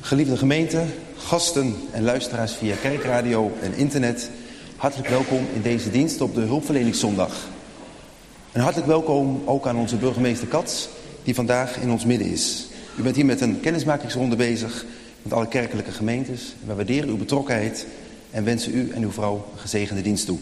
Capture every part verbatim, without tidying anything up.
Geliefde gemeente, gasten en luisteraars via kerkradio en internet, hartelijk welkom in deze dienst op de Hulpverleningszondag. En hartelijk welkom ook aan onze burgemeester Kats, die vandaag in ons midden is. U bent hier met een kennismakingsronde bezig met alle kerkelijke gemeentes. We waarderen uw betrokkenheid en wensen u en uw vrouw een gezegende dienst toe.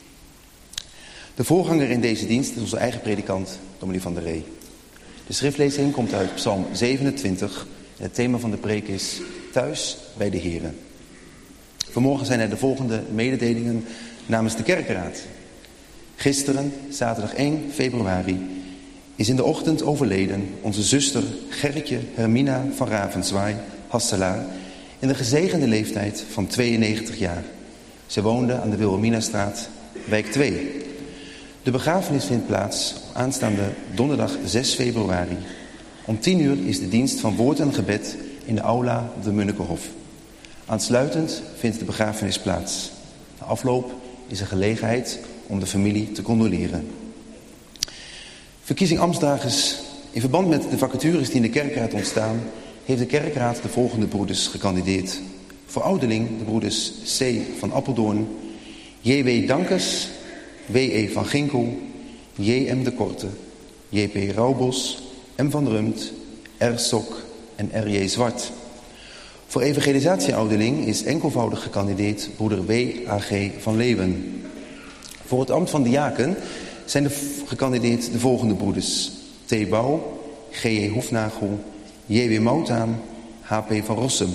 De voorganger in deze dienst is onze eigen predikant, dominee Van der Ree. De schriftlezing komt uit Psalm zevenentwintig en het thema van de preek is Thuis bij de Here. Vanmorgen zijn er de volgende mededelingen namens de kerkraad. Gisteren, zaterdag één februari, is in de ochtend overleden onze zuster Gerritje Hermina van Ravenswaai, Hasselaar, in de gezegende leeftijd van tweeënnegentig jaar. Ze woonde aan de Wilhelminastraat, wijk twee. De begrafenis vindt plaats op aanstaande donderdag zes februari. Om tien uur is de dienst van woord en gebed in de aula op de Munnikenhof. Aansluitend vindt de begrafenis plaats. Na afloop is er gelegenheid om de familie te condoleren. Verkiezing ambtsdragers. In verband met de vacatures die in de kerkraad ontstaan, heeft de kerkraad de volgende broeders gekandideerd. Voor ouderling de broeders C. van Appeldoorn, J W Dankers, W E van Ginkel, J M de Korte, J P Rauwbos, M van Rumt, R. Sok en R J Zwart. Voor evangelisatieouderling is enkelvoudig gekandideerd broeder W A G van Leeuwen. Voor het ambt van diaken zijn er gekandideerd de volgende broeders: T. Bouw, G J Hoefnagel, J W Moutaan, H P van Rossum.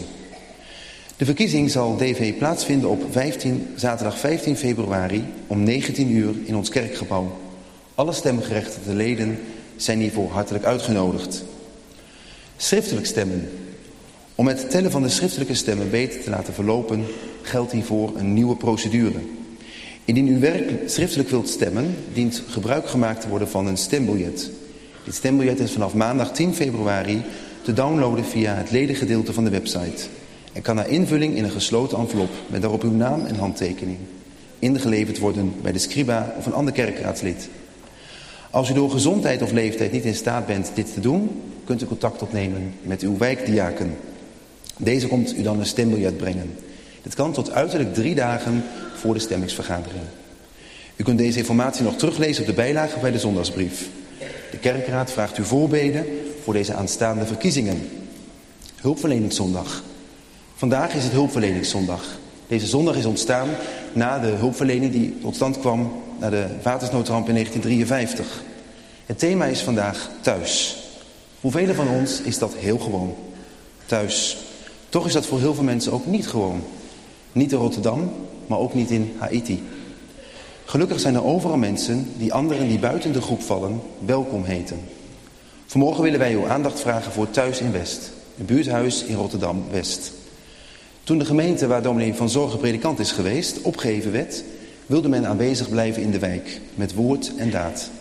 De verkiezing zal D V plaatsvinden op vijftien, zaterdag vijftien februari om negentien uur in ons kerkgebouw. Alle stemgerechtigde leden zijn hiervoor hartelijk uitgenodigd. Schriftelijk stemmen. Om het tellen van de schriftelijke stemmen beter te laten verlopen, geldt hiervoor een nieuwe procedure. Indien u werk schriftelijk wilt stemmen, dient gebruik gemaakt te worden van een stembiljet. Dit stembiljet is vanaf maandag tien februari te downloaden via het ledengedeelte van de website. En kan na invulling in een gesloten envelop met daarop uw naam en handtekening ingeleverd worden bij de scriba of een ander kerkraadslid. Als u door gezondheid of leeftijd niet in staat bent dit te doen, kunt u contact opnemen met uw wijkdiaken. Deze komt u dan een stembiljet brengen. Dit kan tot uiterlijk drie dagen voor de stemmingsvergadering. U kunt deze informatie nog teruglezen op de bijlage bij de zondagsbrief. De kerkraad vraagt u voorbeden voor deze aanstaande verkiezingen. Hulpverleningszondag. Vandaag is het Hulpverleningszondag. Deze zondag is ontstaan na de hulpverlening die tot stand kwam na de watersnoodramp in negentien drieënvijftig. Het thema is vandaag thuis. Voor velen van ons is dat heel gewoon. Thuis. Toch is dat voor heel veel mensen ook niet gewoon. Niet in Rotterdam, maar ook niet in Haiti. Gelukkig zijn er overal mensen die anderen die buiten de groep vallen welkom heten. Vanmorgen willen wij uw aandacht vragen voor Thuis in West, een buurthuis in Rotterdam-West. Toen de gemeente waar dominee Van Zorgen predikant is geweest opgeheven werd, wilde men aanwezig blijven in de wijk, met woord en daad.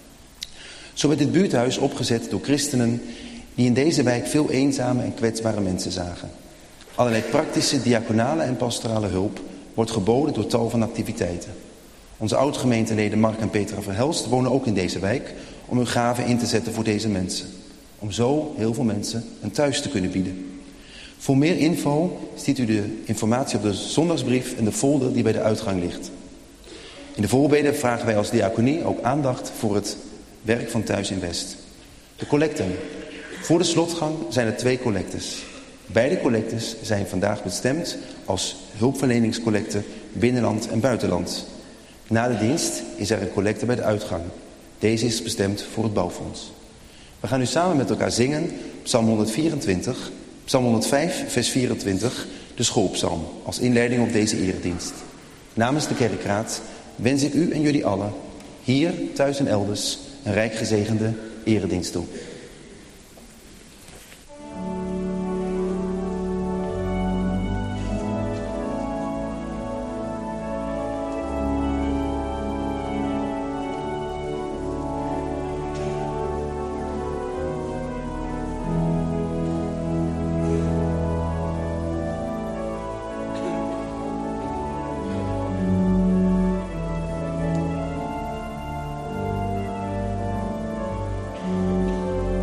Zo werd dit buurthuis opgezet door christenen die in deze wijk veel eenzame en kwetsbare mensen zagen. Allerlei praktische, diaconale en pastorale hulp wordt geboden door tal van activiteiten. Onze oud-gemeenteleden Mark en Petra Verhelst wonen ook in deze wijk om hun gaven in te zetten voor deze mensen. Om zo heel veel mensen een thuis te kunnen bieden. Voor meer info ziet u de informatie op de zondagsbrief en de folder die bij de uitgang ligt. In de voorbeden vragen wij als diaconie ook aandacht voor het werk van Thuis in West. De collecten. Voor de slotgang zijn er twee collectes. Beide collectes zijn vandaag bestemd als hulpverleningscollecte binnenland en buitenland. Na de dienst is er een collecte bij de uitgang. Deze is bestemd voor het bouwfonds. We gaan nu samen met elkaar zingen Psalm honderdvierentwintig, Psalm honderdvijf, vers vierentwintig, de schoolpsalm, als inleiding op deze eredienst. Namens de kerkraad wens ik u en jullie allen, hier, thuis en elders, een rijk gezegende eredienst toe. Thank you.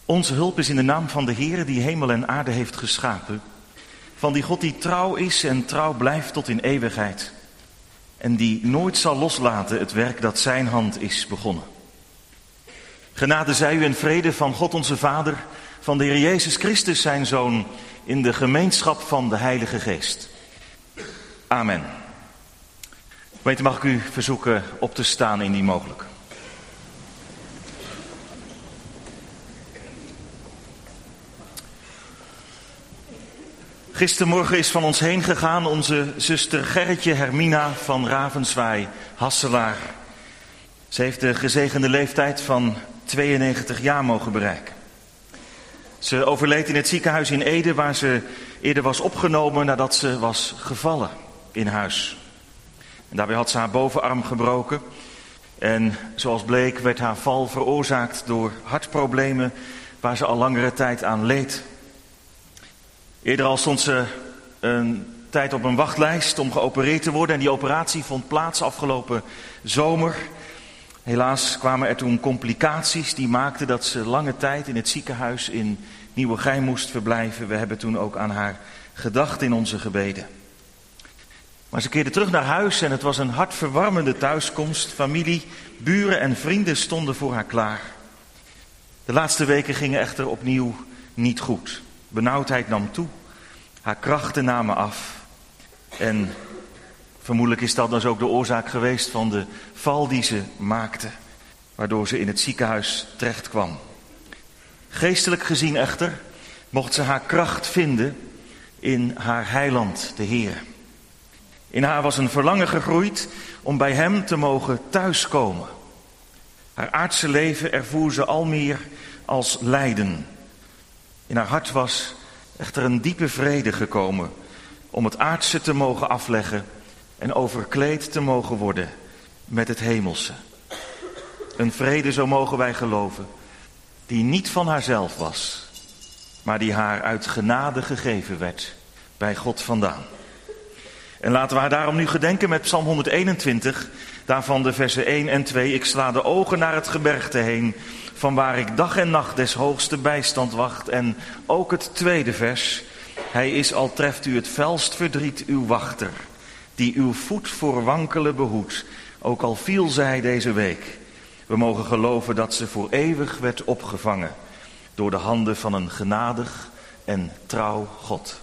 Onze hulp is in de naam van de Heere die hemel en aarde heeft geschapen. Van die God die trouw is en trouw blijft tot in eeuwigheid. En die nooit zal loslaten het werk dat zijn hand is begonnen. Genade zij u en vrede van God onze Vader, van de Heer Jezus Christus zijn Zoon, in de gemeenschap van de Heilige Geest. Amen. Gemeente, mag ik u verzoeken op te staan indien mogelijk. Gistermorgen is van ons heen gegaan onze zuster Gerritje Hermina van Ravenswaai, Hasselaar. Ze heeft de gezegende leeftijd van tweeënnegentig jaar mogen bereiken. Ze overleed in het ziekenhuis in Ede, waar ze eerder was opgenomen nadat ze was gevallen in huis. En daarbij had ze haar bovenarm gebroken. En zoals bleek werd haar val veroorzaakt door hartproblemen waar ze al langere tijd aan leed. Eerder al stond ze een tijd op een wachtlijst om geopereerd te worden. En die operatie vond plaats afgelopen zomer. Helaas kwamen er toen complicaties die maakten dat ze lange tijd in het ziekenhuis in Nieuwegein moest verblijven. We hebben toen ook aan haar gedacht in onze gebeden. Maar ze keerde terug naar huis en het was een hartverwarmende thuiskomst. Familie, buren en vrienden stonden voor haar klaar. De laatste weken gingen echter opnieuw niet goed. Benauwdheid nam toe, haar krachten namen af. En vermoedelijk is dat dus ook de oorzaak geweest van de val die ze maakte, waardoor ze in het ziekenhuis terecht kwam. Geestelijk gezien echter mocht ze haar kracht vinden in haar heiland, de Heer. In haar was een verlangen gegroeid om bij hem te mogen thuiskomen. Haar aardse leven ervoer ze al meer als lijden. In haar hart was echter een diepe vrede gekomen om het aardse te mogen afleggen en overkleed te mogen worden met het hemelse. Een vrede, zo mogen wij geloven, die niet van haarzelf was, maar die haar uit genade gegeven werd bij God vandaan. En laten we haar daarom nu gedenken met Psalm honderdeenentwintig, daarvan de versen één en twee. Ik sla de ogen naar het gebergte heen, van waar ik dag en nacht des hoogste bijstand wacht. En ook het tweede vers. Hij is, al treft u het felst verdriet, uw wachter, die uw voet voor wankelen behoedt, ook al viel zij deze week. We mogen geloven dat ze voor eeuwig werd opgevangen door de handen van een genadig en trouw God.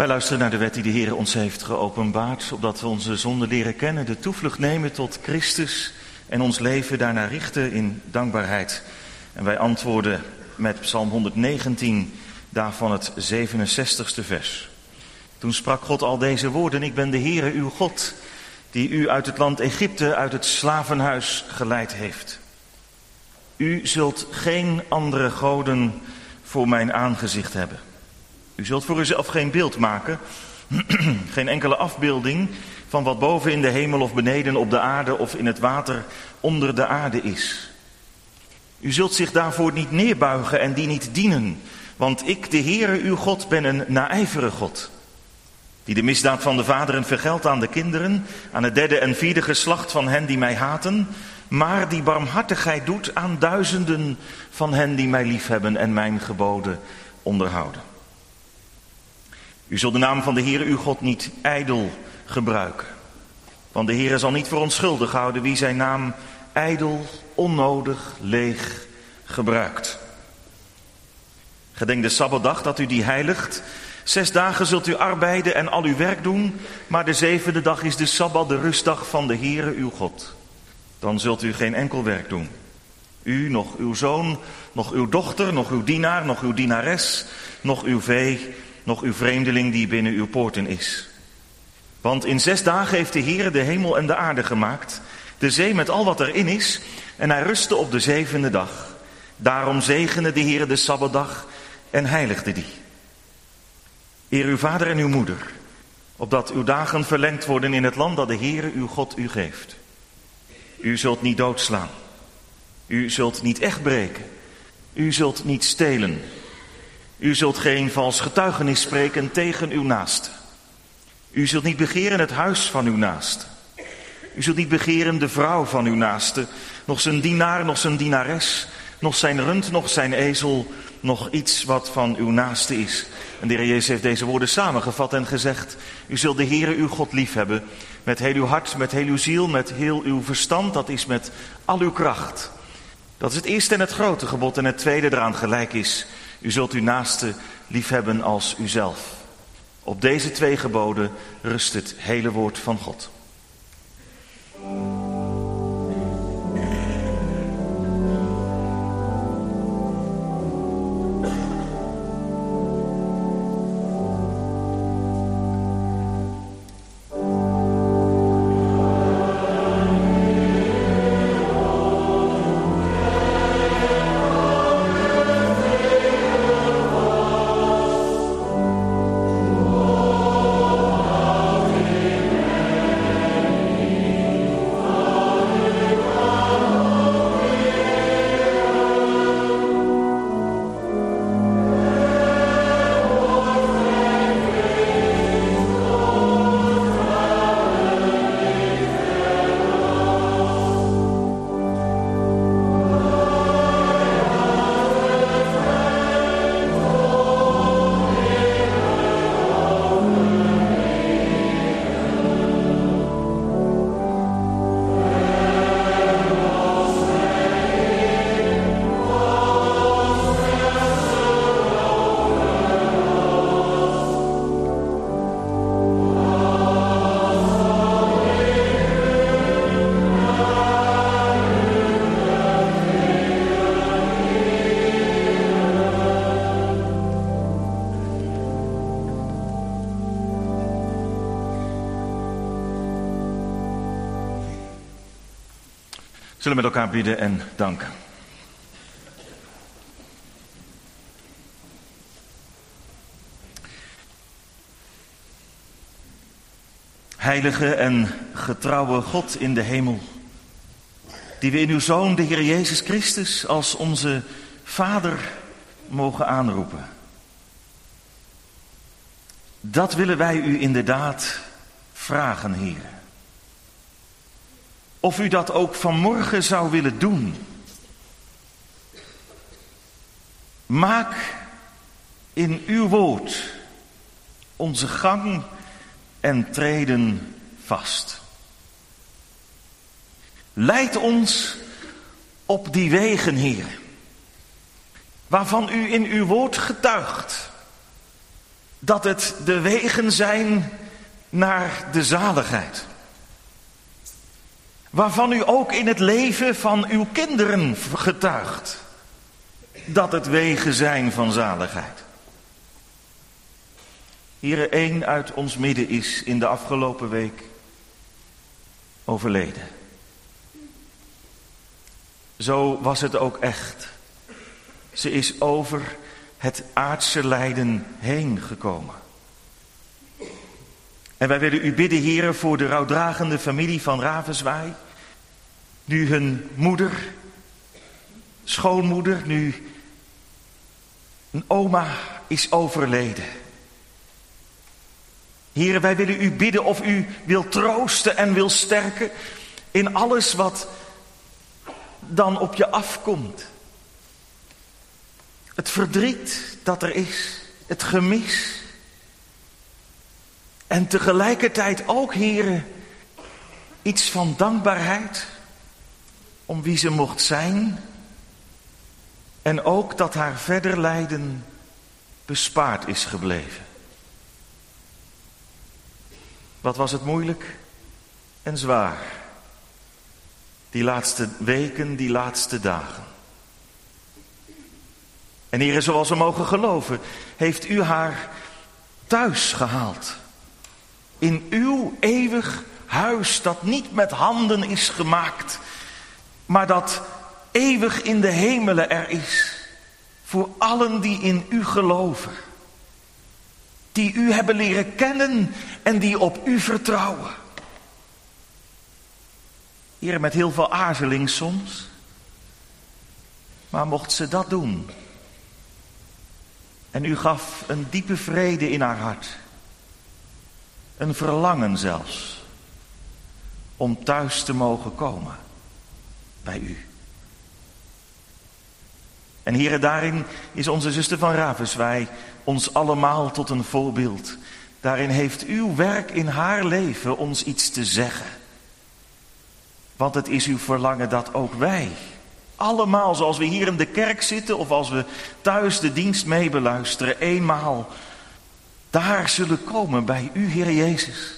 Wij luisteren naar de wet die de Heer ons heeft geopenbaard, opdat we onze zonde leren kennen, de toevlucht nemen tot Christus en ons leven daarna richten in dankbaarheid. En wij antwoorden met Psalm honderdnegentien, daarvan het zevenenzestigste vers. Toen sprak God al deze woorden: ik ben de Heere uw God, die u uit het land Egypte, uit het slavenhuis geleid heeft. U zult geen andere goden voor mijn aangezicht hebben. U zult voor uzelf geen beeld maken, geen enkele afbeelding van wat boven in de hemel of beneden op de aarde of in het water onder de aarde is. U zult zich daarvoor niet neerbuigen en die niet dienen, want ik, de Heere uw God, ben een naijvere God, die de misdaad van de vaderen vergeldt aan de kinderen, aan het derde en vierde geslacht van hen die mij haten, maar die barmhartigheid doet aan duizenden van hen die mij liefhebben en mijn geboden onderhouden. U zult de naam van de Heere uw God niet ijdel gebruiken, want de Heere zal niet voor onschuldig houden wie zijn naam ijdel, onnodig, leeg gebruikt. Gedenk de Sabbatdag dat u die heiligt. Zes dagen zult u arbeiden en al uw werk doen, maar de zevende dag is de Sabbat, de rustdag van de Heere uw God. Dan zult u geen enkel werk doen. U, nog uw zoon, nog uw dochter, nog uw dienaar, nog uw dienares, nog uw vee, nog uw vreemdeling die binnen uw poorten is. Want in zes dagen heeft de Heere de hemel en de aarde gemaakt, de zee met al wat erin is, en hij rustte op de zevende dag. Daarom zegende de Heere de Sabbatdag en heiligde die. Eer uw vader en uw moeder, opdat uw dagen verlengd worden in het land dat de Heere uw God u geeft. U zult niet doodslaan. U zult niet echt breken. U zult niet stelen. U zult geen vals getuigenis spreken tegen uw naaste. U zult niet begeren het huis van uw naaste. U zult niet begeren de vrouw van uw naaste, nog zijn dienaar, nog zijn dienares, nog zijn rund, nog zijn ezel, nog iets wat van uw naaste is. En de Heer Jezus heeft deze woorden samengevat en gezegd: u zult de Heere uw God liefhebben met heel uw hart, met heel uw ziel, met heel uw verstand, dat is met al uw kracht. Dat is het eerste en het grote gebod, en het tweede eraan gelijk is: u zult uw naaste liefhebben als uzelf. Op deze twee geboden rust het hele woord van God. Zullen we met elkaar bidden en danken. Heilige en getrouwe God in de hemel, die we in uw Zoon, de Heer Jezus Christus, als onze Vader mogen aanroepen. Dat willen wij u inderdaad vragen, Heer. Of u dat ook vanmorgen zou willen doen. Maak in uw woord onze gang en treden vast. Leid ons op die wegen, Heer, waarvan u in uw woord getuigt, dat het de wegen zijn naar de zaligheid. Waarvan u ook in het leven van uw kinderen getuigt dat het wegen zijn van zaligheid. Here, één uit ons midden is in de afgelopen week overleden. Zo was het ook echt. Ze is over het aardse lijden heen gekomen. En wij willen u bidden, Heere, voor de rouwdragende familie van Ravenswaaij. Nu hun moeder, schoonmoeder, nu een oma is overleden. Heere, wij willen u bidden of u wilt troosten en wil sterken in alles wat dan op je afkomt. Het verdriet dat er is, het gemis. En tegelijkertijd ook, Heere, iets van dankbaarheid om wie ze mocht zijn. En ook dat haar verder lijden bespaard is gebleven. Wat was het moeilijk en zwaar. Die laatste weken, die laatste dagen. En Heere, zoals we mogen geloven, heeft u haar thuis gehaald. In uw eeuwig huis dat niet met handen is gemaakt, maar dat eeuwig in de hemelen er is. Voor allen die in u geloven. Die u hebben leren kennen en die op u vertrouwen. Heer, met heel veel aarzeling soms. Maar mocht ze dat doen. En u gaf een diepe vrede in haar hart. Een verlangen zelfs. Om thuis te mogen komen. Bij u. En Heere, daarin is onze zuster van Ravenswaaij ons allemaal tot een voorbeeld. Daarin heeft uw werk in haar leven ons iets te zeggen. Want het is uw verlangen dat ook wij, allemaal zoals we hier in de kerk zitten of als we thuis de dienst meebeluisteren, eenmaal daar zullen komen bij u, Heer Jezus.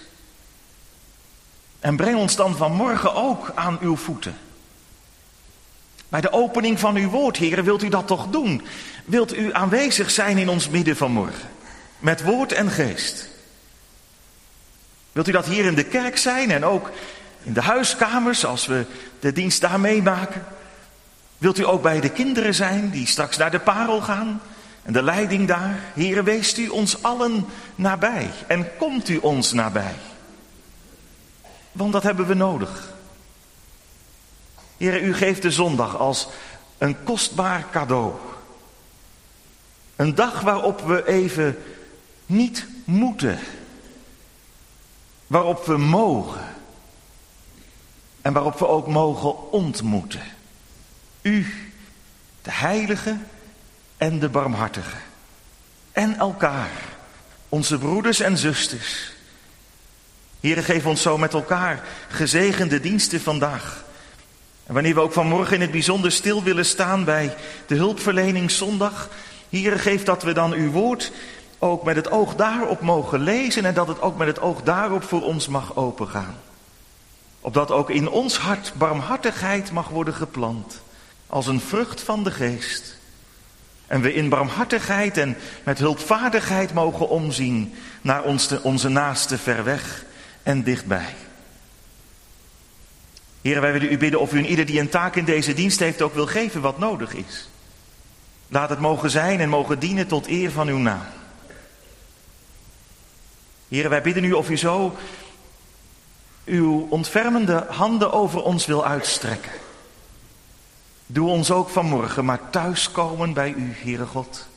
En breng ons dan vanmorgen ook aan uw voeten. Bij de opening van uw woord, Heer, wilt u dat toch doen? Wilt u aanwezig zijn in ons midden vanmorgen? Met woord en geest. Wilt u dat hier in de kerk zijn en ook in de huiskamers als we de dienst daar meemaken? Wilt u ook bij de kinderen zijn die straks naar de parel gaan? En de leiding daar? Heer, weest u ons allen nabij en komt u ons nabij. Want dat hebben we nodig. Heer, u geeft de zondag als een kostbaar cadeau. Een dag waarop we even niet moeten. Waarop we mogen. En waarop we ook mogen ontmoeten. U, de heilige en de barmhartige. En elkaar, onze broeders en zusters. Heer, geef ons zo met elkaar gezegende diensten vandaag. En wanneer we ook vanmorgen in het bijzonder stil willen staan bij de hulpverlening zondag. Heer, geef dat we dan uw woord ook met het oog daarop mogen lezen. En dat het ook met het oog daarop voor ons mag opengaan. Opdat ook in ons hart barmhartigheid mag worden geplant. Als een vrucht van de geest. En we in barmhartigheid en met hulpvaardigheid mogen omzien naar ons de, onze naaste ver weg en dichtbij. Heer, wij willen u bidden of u in ieder die een taak in deze dienst heeft ook wil geven wat nodig is. Laat het mogen zijn en mogen dienen tot eer van uw naam. Heer, wij bidden u of u zo uw ontfermende handen over ons wil uitstrekken. Doe ons ook vanmorgen maar thuiskomen bij u, Heere God.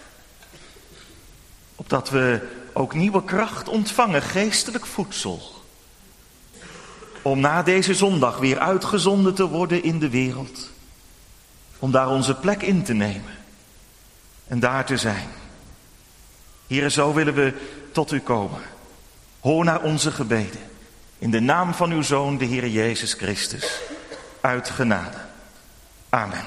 Opdat we ook nieuwe kracht ontvangen, geestelijk voedsel. Om na deze zondag weer uitgezonden te worden in de wereld. Om daar onze plek in te nemen. En daar te zijn. Heere, zo willen we tot u komen. Hoor naar onze gebeden. In de naam van uw Zoon, de Heer Jezus Christus. Uit genade. Amen.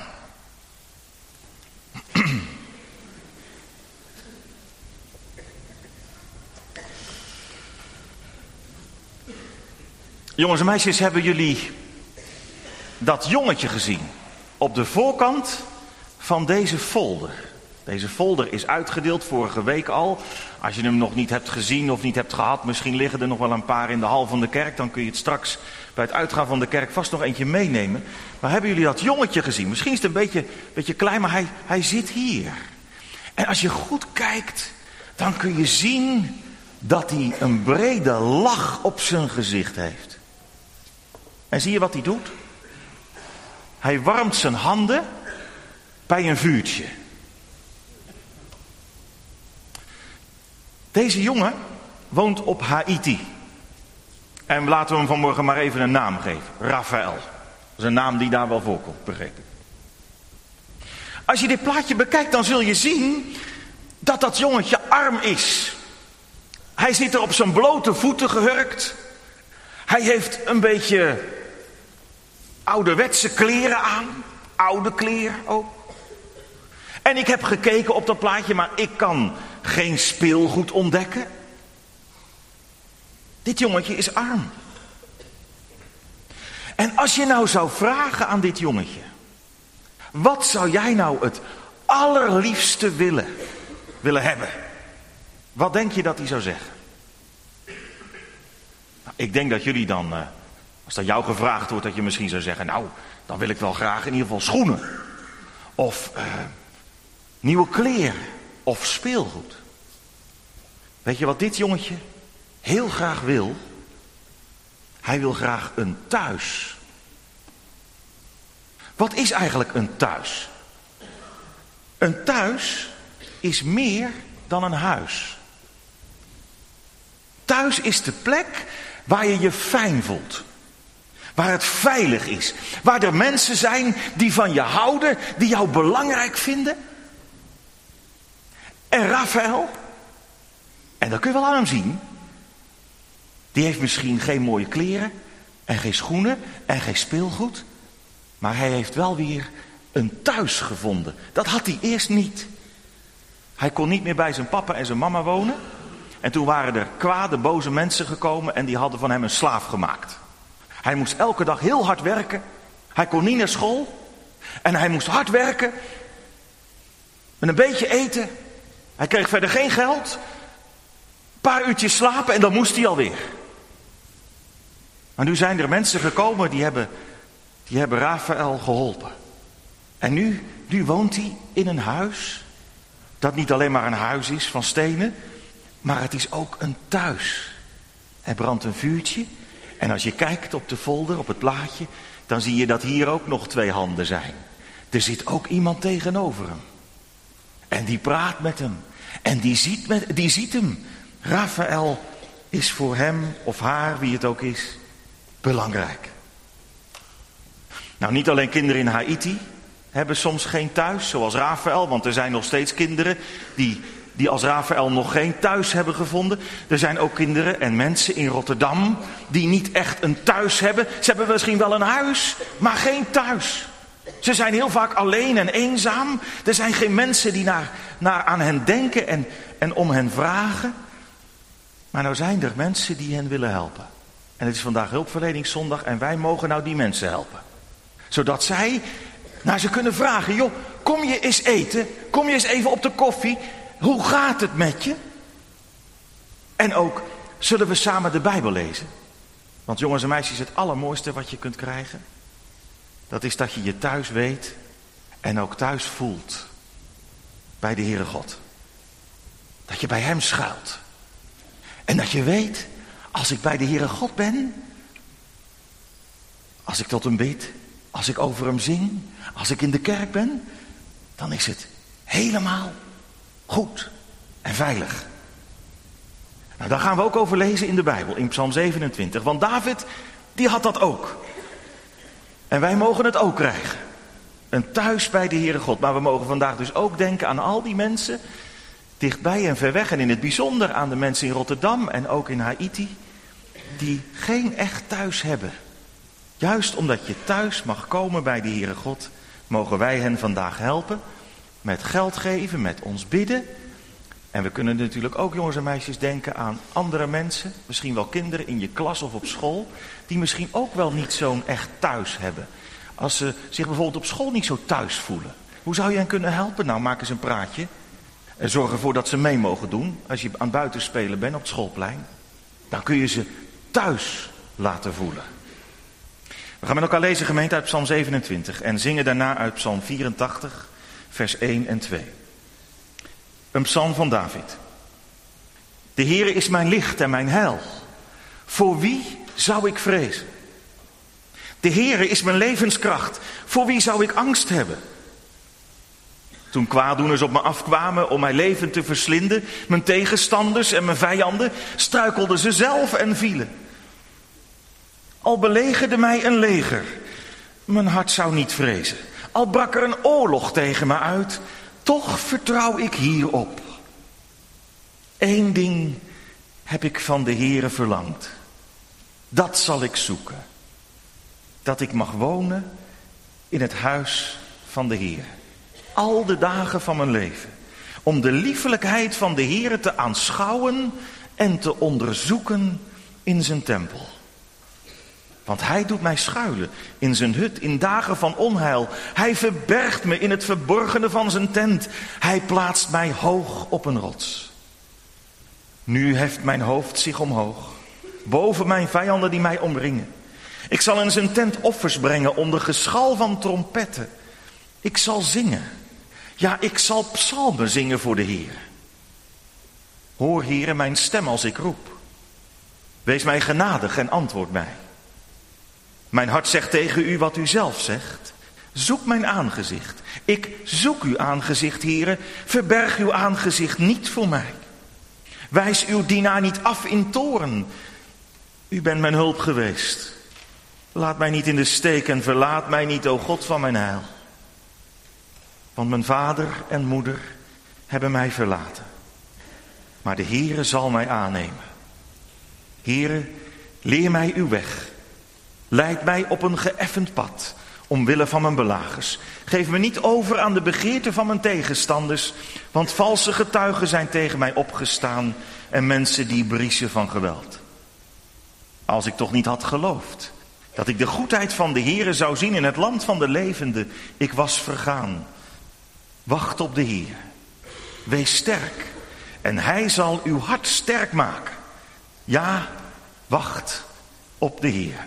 Jongens en meisjes, hebben jullie dat jongetje gezien op de voorkant van deze folder? Deze folder is uitgedeeld vorige week al. Als je hem nog niet hebt gezien of niet hebt gehad, misschien liggen er nog wel een paar in de hal van de kerk. Dan kun je het straks bij het uitgaan van de kerk vast nog eentje meenemen. Maar hebben jullie dat jongetje gezien? Misschien is het een beetje, beetje klein, maar hij, hij zit hier. En als je goed kijkt, dan kun je zien dat hij een brede lach op zijn gezicht heeft. En zie je wat hij doet? Hij warmt zijn handen bij een vuurtje. Deze jongen woont op Haiti. En laten we hem vanmorgen maar even een naam geven. Raphaël. Dat is een naam die daar wel voorkomt, begreep ik. Als je dit plaatje bekijkt, dan zul je zien dat dat jongetje arm is. Hij zit er op zijn blote voeten gehurkt. Hij heeft een beetje ouderwetse kleren aan. Oude kleren ook. En ik heb gekeken op dat plaatje, maar ik kan geen speelgoed ontdekken. Dit jongetje is arm. En als je nou zou vragen aan dit jongetje: wat zou jij nou het allerliefste willen, willen hebben? Wat denk je dat hij zou zeggen? Nou, ik denk dat jullie dan, uh, als dat jou gevraagd wordt, dat je misschien zou zeggen: nou, dan wil ik wel graag in ieder geval schoenen. Of uh, nieuwe kleren. Of speelgoed. Weet je wat dit jongetje heel graag wil? Hij wil graag een thuis. Wat is eigenlijk een thuis? Een thuis is meer dan een huis. Thuis is de plek waar je je fijn voelt. Waar het veilig is. Waar er mensen zijn die van je houden, die jou belangrijk vinden. En Raphaël, en dat kun je wel aan hem zien, die heeft misschien geen mooie kleren en geen schoenen en geen speelgoed, maar hij heeft wel weer een thuis gevonden. Dat had hij eerst niet. Hij kon niet meer bij zijn papa en zijn mama wonen. En toen waren er kwade, boze mensen gekomen en die hadden van hem een slaaf gemaakt. Hij moest elke dag heel hard werken. Hij kon niet naar school. En hij moest hard werken. Met een beetje eten. Hij kreeg verder geen geld. Een paar uurtjes slapen en dan moest hij alweer. Maar nu zijn er mensen gekomen die hebben, die hebben Raphaël geholpen. En nu, nu woont hij in een huis. Dat niet alleen maar een huis is van stenen. Maar het is ook een thuis. Er brandt een vuurtje. En als je kijkt op de folder, op het plaatje, dan zie je dat hier ook nog twee handen zijn. Er zit ook iemand tegenover hem. En die praat met hem. En die ziet, met, die ziet hem. Raphaël is voor hem of haar, wie het ook is, belangrijk. Nou, niet alleen kinderen in Haiti hebben soms geen thuis, zoals Raphaël. Want er zijn nog steeds kinderen die, die als Raphaël nog geen thuis hebben gevonden. Er zijn ook kinderen en mensen in Rotterdam die niet echt een thuis hebben. Ze hebben misschien wel een huis, maar geen thuis. Ze zijn heel vaak alleen en eenzaam. Er zijn geen mensen die naar, naar aan hen denken en, en om hen vragen. Maar nou zijn er mensen die hen willen helpen. En het is vandaag hulpverleningszondag en wij mogen nou die mensen helpen. Zodat zij naar ze kunnen vragen: joh, kom je eens eten? Kom je eens even op de koffie? Hoe gaat het met je? En ook, zullen we samen de Bijbel lezen? Want jongens en meisjes, het allermooiste wat je kunt krijgen, dat is dat je je thuis weet en ook thuis voelt bij de Heere God. Dat je bij Hem schuilt. En dat je weet, als ik bij de Heere God ben, als ik tot Hem bid, als ik over Hem zing, als ik in de kerk ben, dan is het helemaal goed en veilig. Nou, daar gaan we ook over lezen in de Bijbel, in Psalm zevenentwintig. Want David, die had dat ook. En wij mogen het ook krijgen. Een thuis bij de Heere God. Maar we mogen vandaag dus ook denken aan al die mensen, dichtbij en ver weg. En in het bijzonder aan de mensen in Rotterdam en ook in Haiti, die geen echt thuis hebben. Juist omdat je thuis mag komen bij de Heere God, mogen wij hen vandaag helpen. Met geld geven, met ons bidden. En we kunnen natuurlijk ook, jongens en meisjes, denken aan andere mensen, misschien wel kinderen in je klas of op school, die misschien ook wel niet zo'n echt thuis hebben. Als ze zich bijvoorbeeld op school niet zo thuis voelen. Hoe zou je hen kunnen helpen? Nou, maak eens een praatje. En zorg ervoor dat ze mee mogen doen. Als je aan het buitenspelen bent op het schoolplein, dan kun je ze thuis laten voelen. We gaan met elkaar lezen, gemeente, uit Psalm zevenentwintig en zingen daarna uit Psalm vierentachtig, vers één en twee. Een psalm van David. De Heere is mijn licht en mijn heil. Voor wie zou ik vrezen? De Heere is mijn levenskracht. Voor wie zou ik angst hebben? Toen kwaaddoeners op me afkwamen om mijn leven te verslinden, mijn tegenstanders en mijn vijanden, struikelden ze zelf en vielen. Al belegerde mij een leger, mijn hart zou niet vrezen. Al brak er een oorlog tegen me uit, toch vertrouw ik hierop. Eén ding heb ik van de Heere verlangd. Dat zal ik zoeken. Dat ik mag wonen in het huis van de Heer. Al de dagen van mijn leven. Om de liefelijkheid van de Heere te aanschouwen en te onderzoeken in zijn tempel. Want hij doet mij schuilen in zijn hut in dagen van onheil. Hij verbergt me in het verborgene van zijn tent. Hij plaatst mij hoog op een rots. Nu heft mijn hoofd zich omhoog, boven mijn vijanden die mij omringen. Ik zal in zijn tent offers brengen onder geschal van trompetten. Ik zal zingen. Ja, ik zal psalmen zingen voor de Heer. Hoor, Heere, mijn stem als ik roep. Wees mij genadig en antwoord mij. Mijn hart zegt tegen u wat u zelf zegt. Zoek mijn aangezicht. Ik zoek uw aangezicht, Heere. Verberg uw aangezicht niet voor mij. Wijs uw dienaar niet af in toorn. U bent mijn hulp geweest. Laat mij niet in de steek en verlaat mij niet, o God van mijn heil. Want mijn vader en moeder hebben mij verlaten. Maar de Heere zal mij aannemen. Heere, leer mij uw weg. Leid mij op een geëffend pad, omwille van mijn belagers. Geef me niet over aan de begeerte van mijn tegenstanders, want valse getuigen zijn tegen mij opgestaan en mensen die briezen van geweld. Als ik toch niet had geloofd dat ik de goedheid van de Heere zou zien in het land van de levenden, ik was vergaan. Wacht op de Heer. Wees sterk en hij zal uw hart sterk maken. Ja, wacht op de Heer.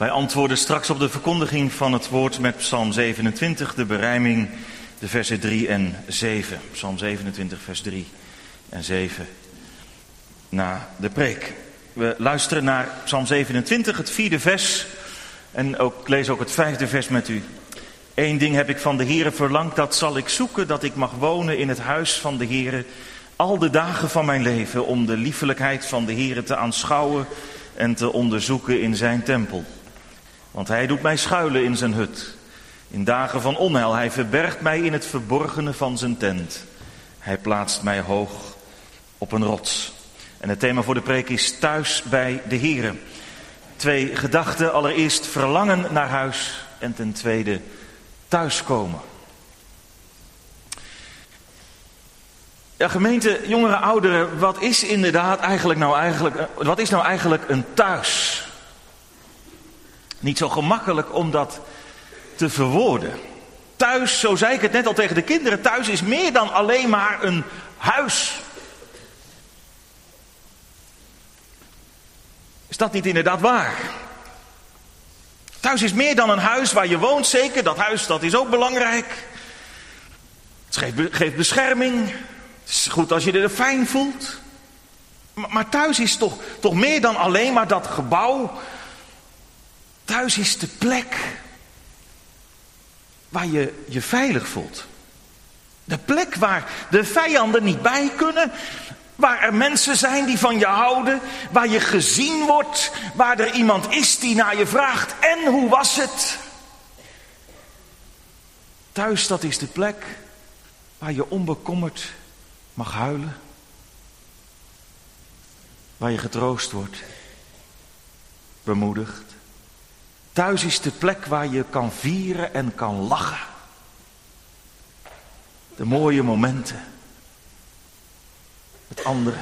Wij antwoorden straks op de verkondiging van het woord met Psalm zevenentwintig, de berijming, de versen drie en zeven. Psalm zevenentwintig, vers drie en zeven, na de preek. We luisteren naar Psalm zevenentwintig, het vierde vers, en ook, ik lees ook het vijfde vers met u. Eén ding heb ik van de Heere verlangd, dat zal ik zoeken, dat ik mag wonen in het huis van de Heere al de dagen van mijn leven, om de liefelijkheid van de Heere te aanschouwen en te onderzoeken in zijn tempel. Want hij doet mij schuilen in zijn hut. In dagen van onheil, hij verbergt mij in het verborgene van zijn tent. Hij plaatst mij hoog op een rots. En het thema voor de preek is thuis bij de Heere. Twee gedachten, allereerst verlangen naar huis en ten tweede thuiskomen. Ja, gemeente, jongeren, ouderen, wat is inderdaad eigenlijk nou eigenlijk, wat is nou eigenlijk een thuis? Niet zo gemakkelijk om dat te verwoorden. Thuis, zo zei ik het net al tegen de kinderen, thuis is meer dan alleen maar een huis. Is dat niet inderdaad waar? Thuis is meer dan een huis waar je woont, zeker. Dat huis, dat is ook belangrijk. Het geeft, geeft bescherming. Het is goed als je je er fijn voelt. Maar, maar thuis is toch, toch meer dan alleen maar dat gebouw. Thuis is de plek waar je je veilig voelt. De plek waar de vijanden niet bij kunnen. Waar er mensen zijn die van je houden. Waar je gezien wordt. Waar er iemand is die naar je vraagt. En hoe was het? Thuis, dat is de plek waar je onbekommerd mag huilen. Waar je getroost wordt. Bemoedigd. Thuis is de plek waar je kan vieren en kan lachen. De mooie momenten. Het andere.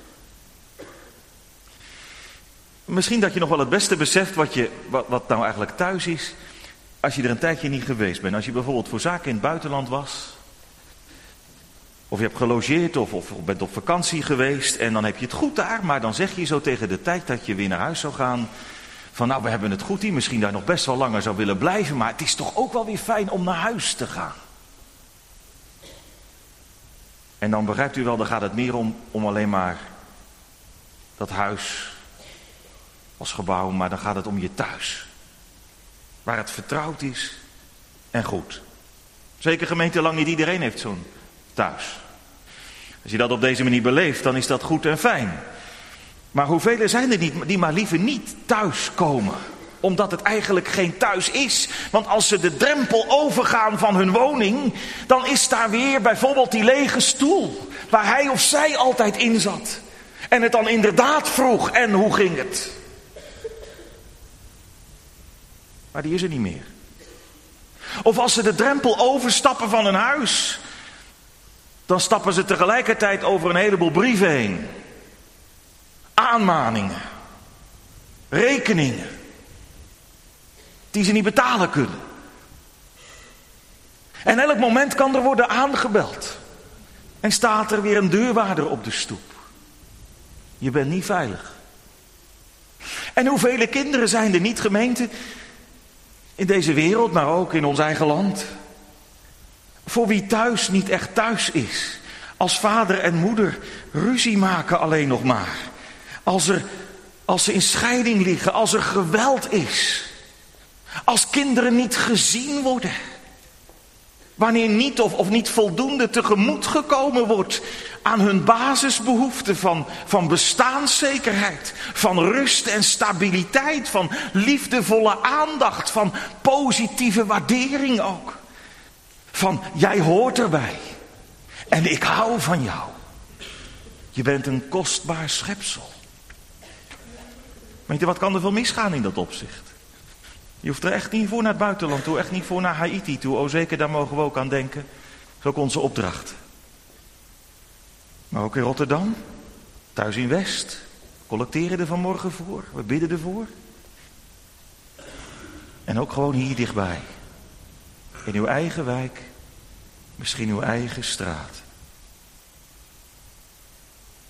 Misschien dat je nog wel het beste beseft wat, je, wat, wat nou eigenlijk thuis is. Als je er een tijdje niet geweest bent. Als je bijvoorbeeld voor zaken in het buitenland was. Of je hebt gelogeerd of, of bent op vakantie geweest. En dan heb je het goed daar. Maar dan zeg je zo tegen de tijd dat je weer naar huis zou gaan. Van nou, we hebben het goed hier. Misschien daar nog best wel langer zou willen blijven. Maar het is toch ook wel weer fijn om naar huis te gaan. En dan begrijpt u wel, dan gaat het meer om, om alleen maar dat huis als gebouw. Maar dan gaat het om je thuis. Waar het vertrouwd is en goed. Zeker gemeente, lang niet iedereen heeft zo'n thuis. Als je dat op deze manier beleeft, dan is dat goed en fijn. Maar hoeveel zijn er niet die maar liever niet thuis komen? Omdat het eigenlijk geen thuis is. Want als ze de drempel overgaan van hun woning, dan is daar weer bijvoorbeeld die lege stoel. Waar hij of zij altijd in zat. En het dan inderdaad vroeg, en hoe ging het? Maar die is er niet meer. Of als ze de drempel overstappen van hun huis, dan stappen ze tegelijkertijd over een heleboel brieven heen. Aanmaningen. Rekeningen. Die ze niet betalen kunnen. En elk moment kan er worden aangebeld. En staat er weer een deurwaarder op de stoep. Je bent niet veilig. En hoeveel kinderen zijn er niet, gemeente, in deze wereld, maar ook in ons eigen land, voor wie thuis niet echt thuis is. Als vader en moeder ruzie maken alleen nog maar. Als, er, als ze in scheiding liggen, als er geweld is. Als kinderen niet gezien worden. Wanneer niet of, of niet voldoende tegemoet gekomen wordt aan hun basisbehoeften van, van bestaanszekerheid, van rust en stabiliteit, van liefdevolle aandacht, van positieve waardering ook. Van jij hoort erbij en ik hou van jou. Je bent een kostbaar schepsel. Weet je, wat kan er veel misgaan in dat opzicht? Je hoeft er echt niet voor naar het buitenland toe, echt niet voor naar Haiti toe. Oh zeker, daar mogen we ook aan denken. Dat is ook onze opdracht. Maar ook in Rotterdam, thuis in West, collecteren er vanmorgen voor, we bidden ervoor. En ook gewoon hier dichtbij. In uw eigen wijk, misschien uw eigen straat.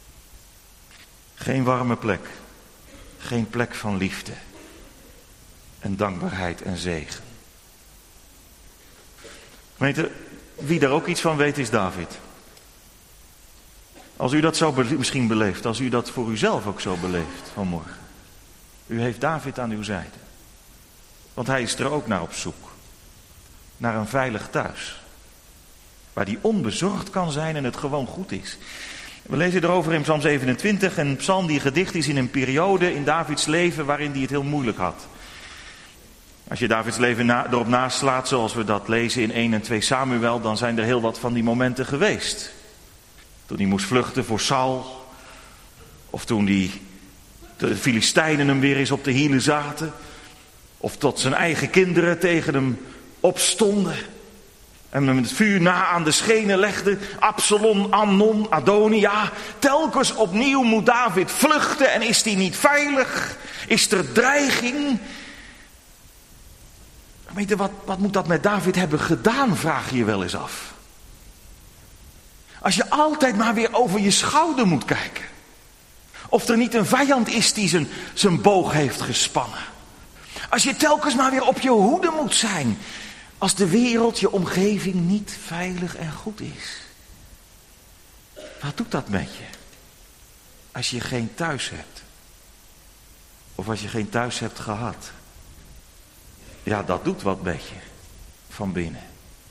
Geen warme plek, geen plek van liefde. en dankbaarheid en zegen. Gemeente, wie daar ook iets van weet is David. Als u dat zo be- misschien beleeft, als u dat voor uzelf ook zo beleeft vanmorgen. U heeft David aan uw zijde. Want hij is er ook naar op zoek. Naar een veilig thuis. Waar hij onbezorgd kan zijn en het gewoon goed is. We lezen erover in Psalm zevenentwintig. Een psalm die gedicht is in een periode in Davids leven waarin hij het heel moeilijk had. Als je Davids leven na, erop naslaat zoals we dat lezen in één en twee Samuel, dan zijn er heel wat van die momenten geweest. Toen hij moest vluchten voor Saul. Of toen hij, de Filistijnen hem weer eens op de hielen zaten. Of tot zijn eigen kinderen tegen hem opstonden. En hem het vuur na aan de schenen legden. Absalom, Amnon, Adonia. Telkens opnieuw moet David vluchten en is hij niet veilig? Is er dreiging? Weet je, wat, wat moet dat met David hebben gedaan, vraag je je wel eens af. Als je altijd maar weer over je schouder moet kijken. Of er niet een vijand is die zijn, zijn boog heeft gespannen. Als je telkens maar weer op je hoede moet zijn. Als de wereld, je omgeving niet veilig en goed is. Wat doet dat met je? Als je geen thuis hebt. Of als je geen thuis hebt gehad. Ja, dat doet wat met je. Van binnen.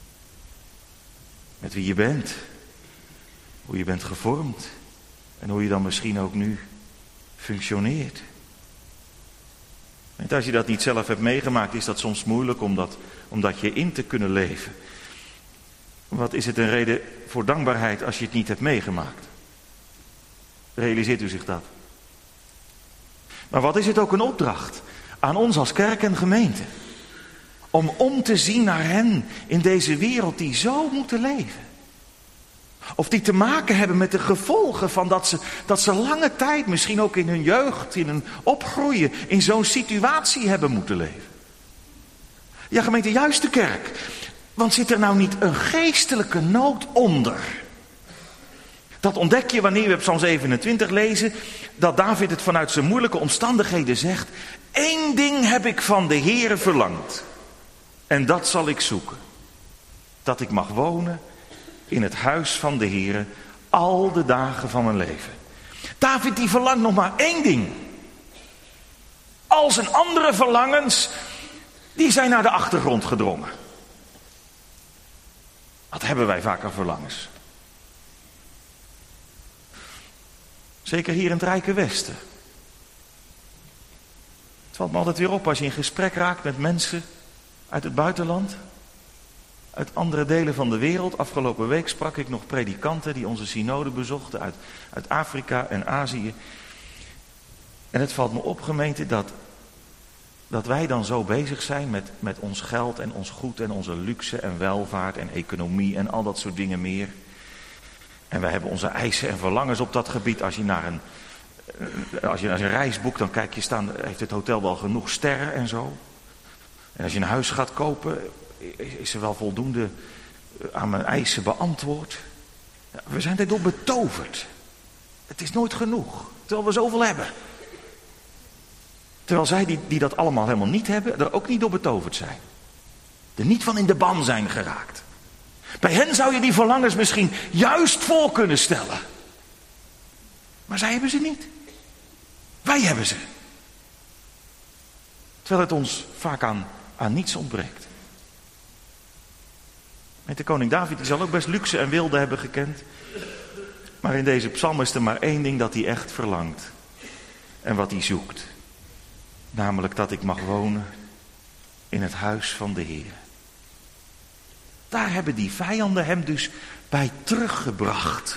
Met wie je bent. Hoe je bent gevormd. En hoe je dan misschien ook nu functioneert. En als je dat niet zelf hebt meegemaakt, is dat soms moeilijk om dat, om dat je in te kunnen leven. Wat is het een reden voor dankbaarheid als je het niet hebt meegemaakt? Realiseert u zich dat? Maar wat is het ook een opdracht aan ons als kerk en gemeente? Om om te zien naar hen in deze wereld die zo moeten leven. Of die te maken hebben met de gevolgen van dat ze, dat ze lange tijd, misschien ook in hun jeugd, in hun opgroeien, in zo'n situatie hebben moeten leven. Ja, gemeente, juist de kerk. Want zit er nou niet een geestelijke nood onder? Dat ontdek je wanneer we op Psalm zevenentwintig lezen, dat David het vanuit zijn moeilijke omstandigheden zegt. Eén ding heb ik van de Heere verlangd. En dat zal ik zoeken. Dat ik mag wonen in het huis van de Heere al de dagen van mijn leven. David die verlangt nog maar één ding. Al zijn andere verlangens, die zijn naar de achtergrond gedrongen. Wat hebben wij vaker verlangens? Zeker hier in het Rijke Westen. Het valt me altijd weer op als je in gesprek raakt met mensen uit het buitenland. Uit andere delen van de wereld. Afgelopen week sprak ik nog predikanten die onze synode bezochten uit, uit Afrika en Azië. En het valt me op, gemeente, dat, dat wij dan zo bezig zijn met, met ons geld en ons goed en onze luxe en welvaart en economie en al dat soort dingen meer. En wij hebben onze eisen en verlangens op dat gebied. Als je naar een, als je naar een reis boekt, dan kijk je staan, heeft het hotel wel genoeg sterren en zo. En als je een huis gaat kopen, is er wel voldoende aan mijn eisen beantwoord. We zijn daardoor betoverd. Het is nooit genoeg, terwijl we zoveel hebben. Terwijl zij die, die dat allemaal helemaal niet hebben, er ook niet door betoverd zijn. Er niet van in de ban zijn geraakt. Bij hen zou je die verlangens misschien juist voor kunnen stellen. Maar zij hebben ze niet. Wij hebben ze. Terwijl het ons vaak aan, aan niets ontbreekt. Met de koning David, die zal ook best luxe en wilde hebben gekend. Maar in deze psalm is er maar één ding dat hij echt verlangt. En wat hij zoekt. Namelijk dat ik mag wonen in het huis van de Heer. Daar hebben die vijanden hem dus bij teruggebracht.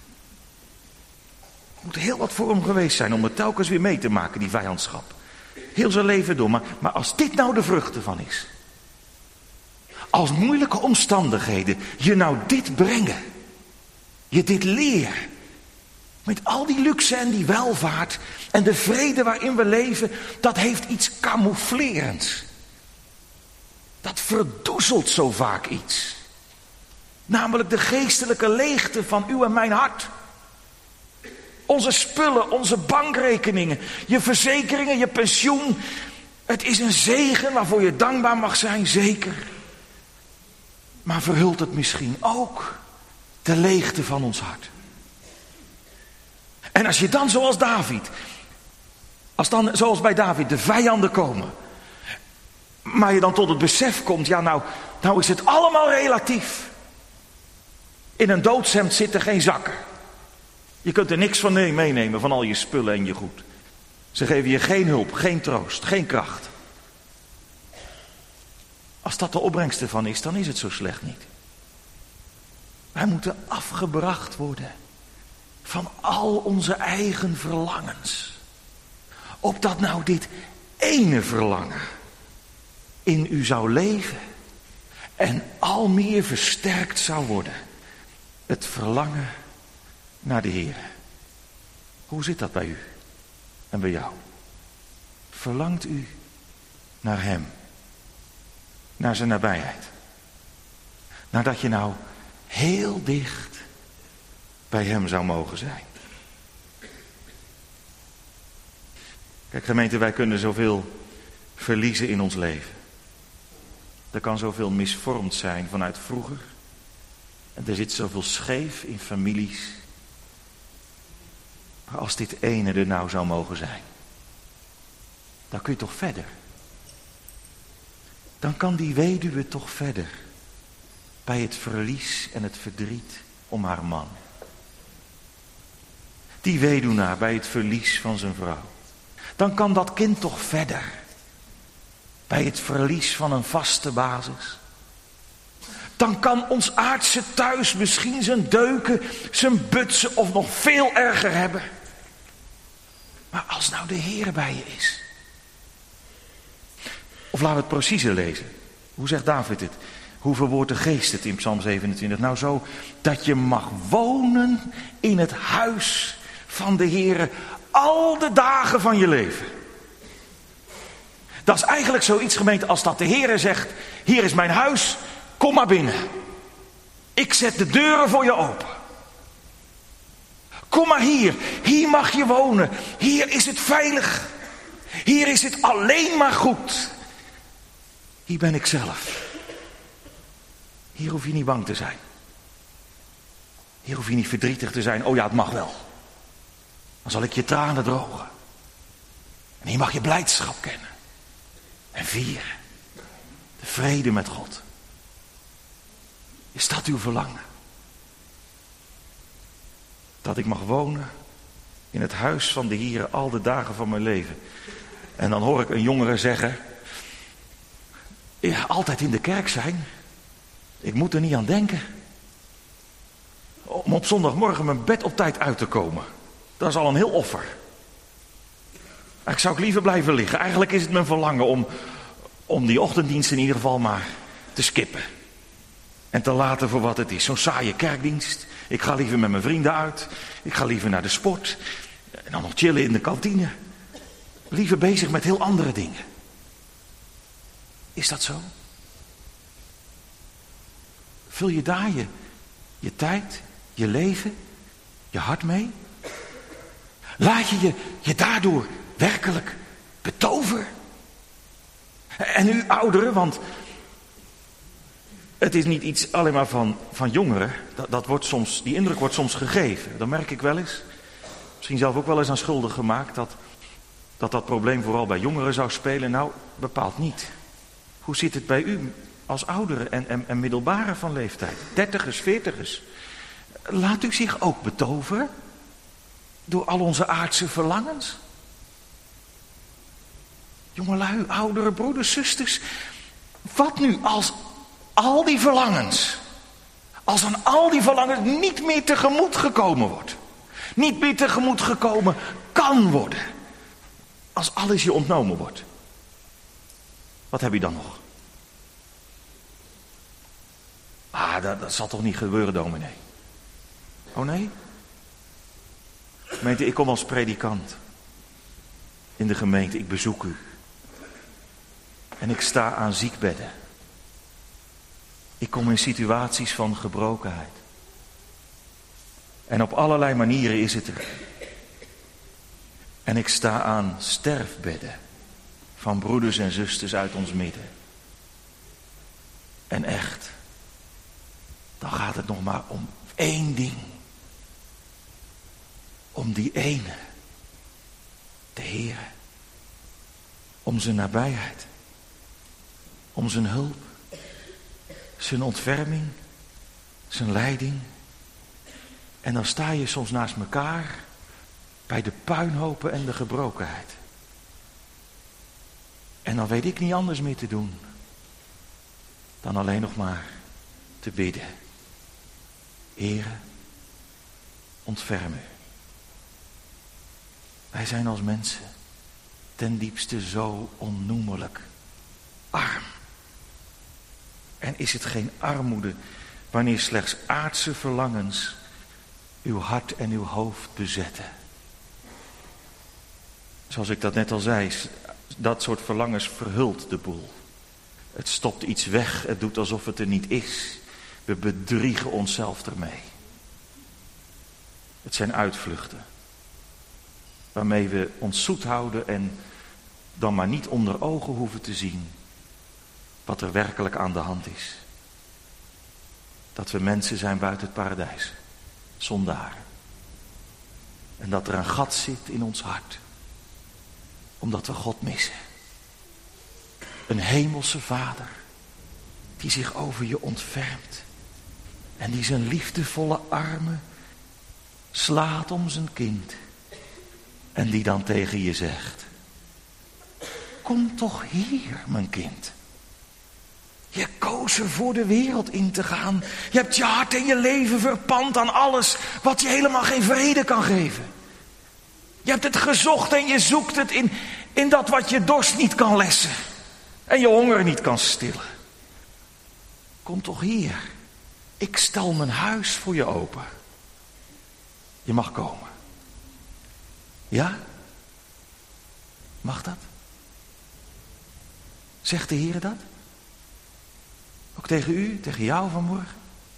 Het moet heel wat voor hem geweest zijn om het telkens weer mee te maken, die vijandschap. Heel zijn leven door. Maar, maar als dit nou de vruchten van is. Als moeilijke omstandigheden je nou dit brengen. Je dit leren. Met al die luxe en die welvaart. En de vrede waarin we leven. Dat heeft iets camouflerends. Dat verdoezelt zo vaak iets. Namelijk de geestelijke leegte van uw en mijn hart. Onze spullen, onze bankrekeningen, je verzekeringen, je pensioen. Het is een zegen waarvoor je dankbaar mag zijn, zeker. Maar verhult het misschien ook de leegte van ons hart. En als je dan zoals David, als dan zoals bij David de vijanden komen, maar je dan tot het besef komt, ja nou, nou is het allemaal relatief. In een doodshemd zitten geen zakken. Je kunt er niks van meenemen, van al je spullen en je goed. Ze geven je geen hulp, geen troost, geen kracht. Als dat de opbrengst ervan is, dan is het zo slecht niet. Wij moeten afgebracht worden van al onze eigen verlangens. Opdat nou dit ene verlangen in u zou leven en al meer versterkt zou worden. Het verlangen naar de Heer. Hoe zit dat bij u en bij jou? Verlangt u naar Hem? Naar zijn nabijheid? Nadat je nou heel dicht bij Hem zou mogen zijn. Kijk gemeente, wij kunnen zoveel verliezen in ons leven. Er kan zoveel misvormd zijn vanuit vroeger. En er zit zoveel scheef in families. Maar als dit ene er nou zou mogen zijn, dan kun je toch verder. Dan kan die weduwe toch verder bij het verlies en het verdriet om haar man. Die weduwnaar bij het verlies van zijn vrouw. Dan kan dat kind toch verder bij het verlies van een vaste basis. Dan kan ons aardse thuis misschien zijn deuken, zijn butsen of nog veel erger hebben. Maar als nou de Heer bij je is. Of laten we het preciezer lezen. Hoe zegt David het? Hoe verwoordt de geest het in Psalm zevenentwintig? Nou zo, dat je mag wonen in het huis van de Heer al de dagen van je leven. Dat is eigenlijk zoiets, gemeente, als dat de Heer zegt, hier is mijn huis, kom maar binnen. Ik zet de deuren voor je open. Kom maar hier, hier mag je wonen. Hier is het veilig. Hier is het alleen maar goed. Hier ben ik zelf. Hier hoef je niet bang te zijn. Hier hoef je niet verdrietig te zijn. Oh ja, het mag wel. Dan zal ik je tranen drogen. En hier mag je blijdschap kennen. En vieren. De vrede met God. Is dat uw verlangen? Dat ik mag wonen in het huis van de Heer al de dagen van mijn leven. En dan hoor ik een jongere zeggen, ja, altijd in de kerk zijn. Ik moet er niet aan denken. Om op zondagmorgen mijn bed op tijd uit te komen. Dat is al een heel offer. Ik zou ik liever blijven liggen. Eigenlijk is het mijn verlangen om, om die ochtenddienst in ieder geval maar te skippen. En te laten voor wat het is. Zo'n saaie kerkdienst. Ik ga liever met mijn vrienden uit. Ik ga liever naar de sport. En dan nog chillen in de kantine. Liever bezig met heel andere dingen. Is dat zo? Vul je daar je, je tijd, je leven, je hart mee? Laat je je, je daardoor werkelijk betoveren? En u ouderen, want het is niet iets alleen maar van, van jongeren. Dat, dat wordt soms, die indruk wordt soms gegeven. Dat merk ik wel eens. Misschien zelf ook wel eens aan schuldig gemaakt. Dat dat, dat probleem vooral bij jongeren zou spelen. Nou, bepaald niet. Hoe zit het bij u als ouderen en, en, en middelbaren van leeftijd? Dertigers, veertigers. Laat u zich ook betoveren door al onze aardse verlangens? Jongelui, oudere broeders, zusters. Wat nu als al die verlangens, als aan al die verlangens niet meer tegemoet gekomen wordt. Niet meer tegemoet gekomen kan worden. Als alles je ontnomen wordt. Wat heb je dan nog? Ah, dat, dat zal toch niet gebeuren, dominee? Oh nee? Gemeente, ik kom als predikant in de gemeente, ik bezoek u. En ik sta aan ziekbedden. Ik kom in situaties van gebrokenheid. En op allerlei manieren is het er. En ik sta aan sterfbedden van broeders en zusters uit ons midden. En echt, dan gaat het nog maar om één ding. Om die ene, de Heere. Om zijn nabijheid. Om zijn hulp. Zijn ontferming. Zijn leiding. En dan sta je soms naast elkaar bij de puinhopen en de gebrokenheid. En dan weet ik niet anders meer te doen dan alleen nog maar te bidden. Heere, ontferm u. Wij zijn als mensen ten diepste zo onnoemelijk arm. En is het geen armoede wanneer slechts aardse verlangens uw hart en uw hoofd bezetten? Zoals ik dat net al zei, dat soort verlangens verhult de boel. Het stopt iets weg, het doet alsof het er niet is. We bedriegen onszelf ermee. Het zijn uitvluchten. Waarmee we ons zoet houden en dan maar niet onder ogen hoeven te zien wat er werkelijk aan de hand is. Dat we mensen zijn buiten het paradijs, zondaren. En dat er een gat zit in ons hart, omdat we God missen. Een hemelse Vader die zich over je ontfermt en die zijn liefdevolle armen slaat om zijn kind en die dan tegen je zegt: kom toch hier, mijn kind. Je koos er voor de wereld in te gaan. Je hebt je hart en je leven verpand aan alles wat je helemaal geen vrede kan geven. Je hebt het gezocht en je zoekt het in, in dat wat je dorst niet kan lessen. En je honger niet kan stillen. Kom toch hier. Ik stel mijn huis voor je open. Je mag komen. Ja? Mag dat? Zegt de Heer dat? Ook tegen u, tegen jou vanmorgen?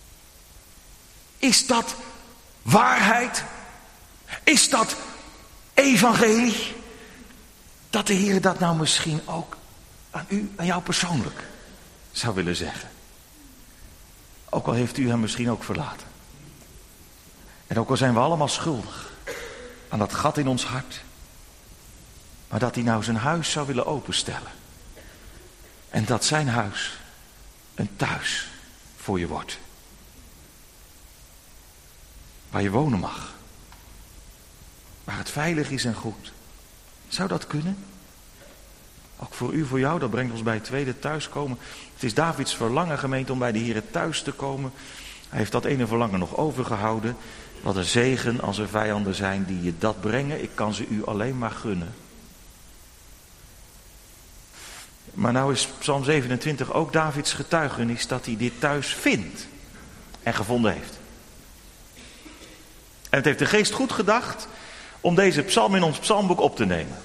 Is dat waarheid? Is dat evangelie? Dat de Heer dat nou misschien ook aan u, aan jou persoonlijk zou willen zeggen. Ook al heeft u hem misschien ook verlaten. En ook al zijn we allemaal schuldig aan dat gat in ons hart. Maar dat hij nou zijn huis zou willen openstellen. En dat zijn huis een thuis voor je wordt. Waar je wonen mag. Waar het veilig is en goed. Zou dat kunnen? Ook voor u, voor jou, dat brengt ons bij het tweede thuiskomen. Het is Davids verlangen, gemeente, om bij de Heer thuis te komen. Hij heeft dat ene verlangen nog overgehouden. Wat een zegen als er vijanden zijn die je dat brengen. Ik kan ze u alleen maar gunnen. Maar nou is Psalm zevenentwintig ook Davids getuigenis dat hij dit thuis vindt en gevonden heeft. En het heeft de geest goed gedacht om deze psalm in ons psalmboek op te nemen.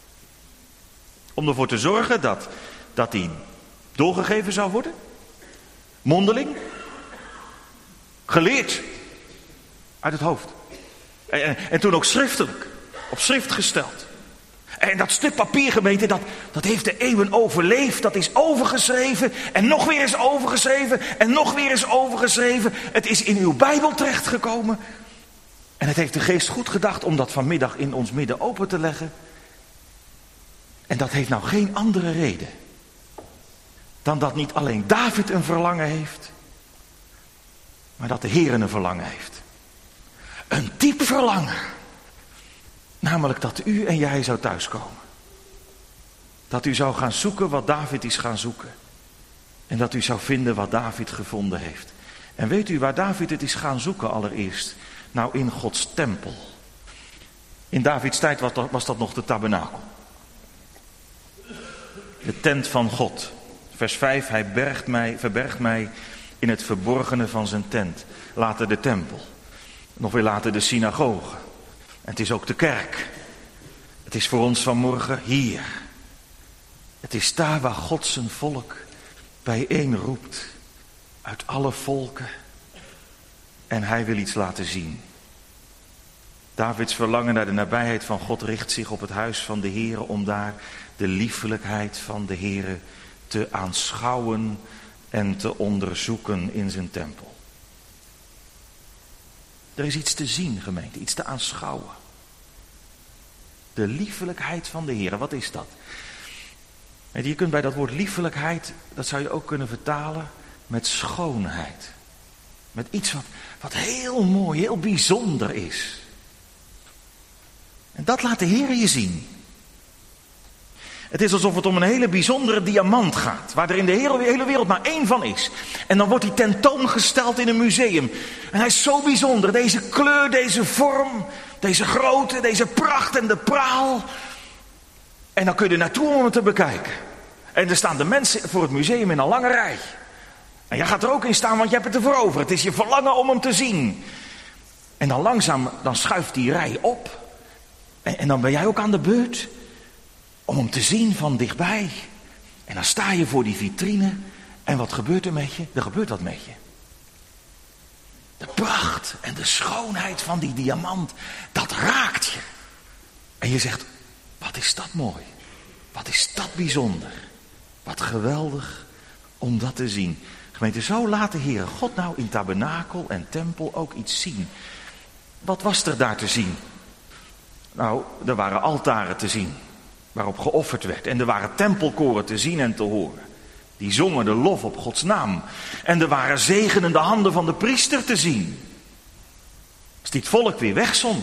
Om ervoor te zorgen dat, dat die doorgegeven zou worden. Mondeling. Geleerd. Uit het hoofd. En, en toen ook schriftelijk. Op schrift gesteld. En dat stuk papier, gemeente, dat, dat heeft de eeuwen overleefd. Dat is overgeschreven en nog weer eens overgeschreven en nog weer eens overgeschreven. Het is in uw Bijbel terechtgekomen. En het heeft de geest goed gedacht om dat vanmiddag in ons midden open te leggen. En dat heeft nou geen andere reden dan dat niet alleen David een verlangen heeft, maar dat de Heer een verlangen heeft. Een diep verlangen. Namelijk dat u en jij zou thuiskomen. Dat u zou gaan zoeken wat David is gaan zoeken. En dat u zou vinden wat David gevonden heeft. En weet u waar David het is gaan zoeken allereerst? Nou, in Gods tempel. In Davids tijd was dat, was dat nog de tabernakel. De tent van God. Vers vijf, hij bergt mij, verbergt mij in het verborgene van zijn tent. Later de tempel. Nog weer later de synagoge. En het is ook de kerk. Het is voor ons vanmorgen hier. Het is daar waar God zijn volk bijeen roept. Uit alle volken. En hij wil iets laten zien. Davids verlangen naar de nabijheid van God richt zich op het huis van de Heere om daar de liefelijkheid van de Heere te aanschouwen en te onderzoeken in zijn tempel. Er is iets te zien, gemeente, iets te aanschouwen. De liefelijkheid van de Heere, wat is dat? En je kunt bij dat woord liefelijkheid, dat zou je ook kunnen vertalen met schoonheid. Met iets wat, wat heel mooi, heel bijzonder is. En dat laat de Heer je zien. Het is alsof het om een hele bijzondere diamant gaat, waar er in de hele wereld maar één van is. En dan wordt hij tentoongesteld in een museum. En hij is zo bijzonder, deze kleur, deze vorm, deze grootte, deze pracht en de praal. En dan kun je er naartoe om hem te bekijken. En er staan de mensen voor het museum in een lange rij. En jij gaat er ook in staan, want je hebt het ervoor over. Het is je verlangen om hem te zien. En dan langzaam, dan schuift die rij op. En, en dan ben jij ook aan de beurt om hem te zien van dichtbij. En dan sta je voor die vitrine. En wat gebeurt er met je? Er gebeurt wat met je. De pracht en de schoonheid van die diamant, dat raakt je. En je zegt, wat is dat mooi. Wat is dat bijzonder. Wat geweldig om dat te zien. Gemeente, zo laat de Heere God nou in tabernakel en tempel ook iets zien. Wat was er daar te zien? Nou, er waren altaren te zien, waarop geofferd werd. En er waren tempelkoren te zien en te horen. Die zongen de lof op Gods naam. En er waren zegenende handen van de priester te zien. Als die het volk weer wegzond.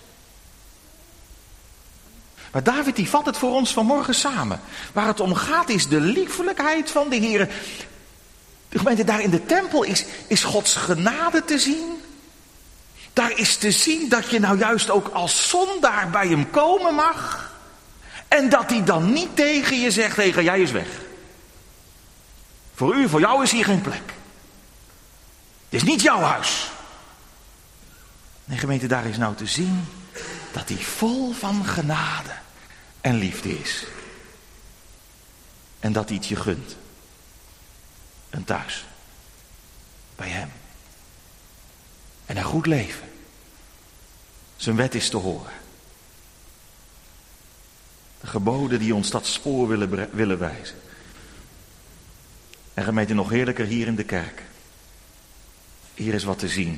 Maar David die vat het voor ons vanmorgen samen. Waar het om gaat is de liefelijkheid van de Heer. De gemeente, daar in de tempel is, is Gods genade te zien. Daar is te zien dat je nou juist ook als zondaar bij hem komen mag. En dat hij dan niet tegen je zegt, hé, ga jij eens weg. Voor u, voor jou is hier geen plek. Het is niet jouw huis. Nee, gemeente, daar is nou te zien dat hij vol van genade en liefde is. En dat hij het je gunt. Een thuis. Bij hem. En een goed leven. Zijn wet is te horen. De geboden die ons dat spoor willen, willen wijzen. En gemeente, nog heerlijker hier in de kerk. Hier is wat te zien.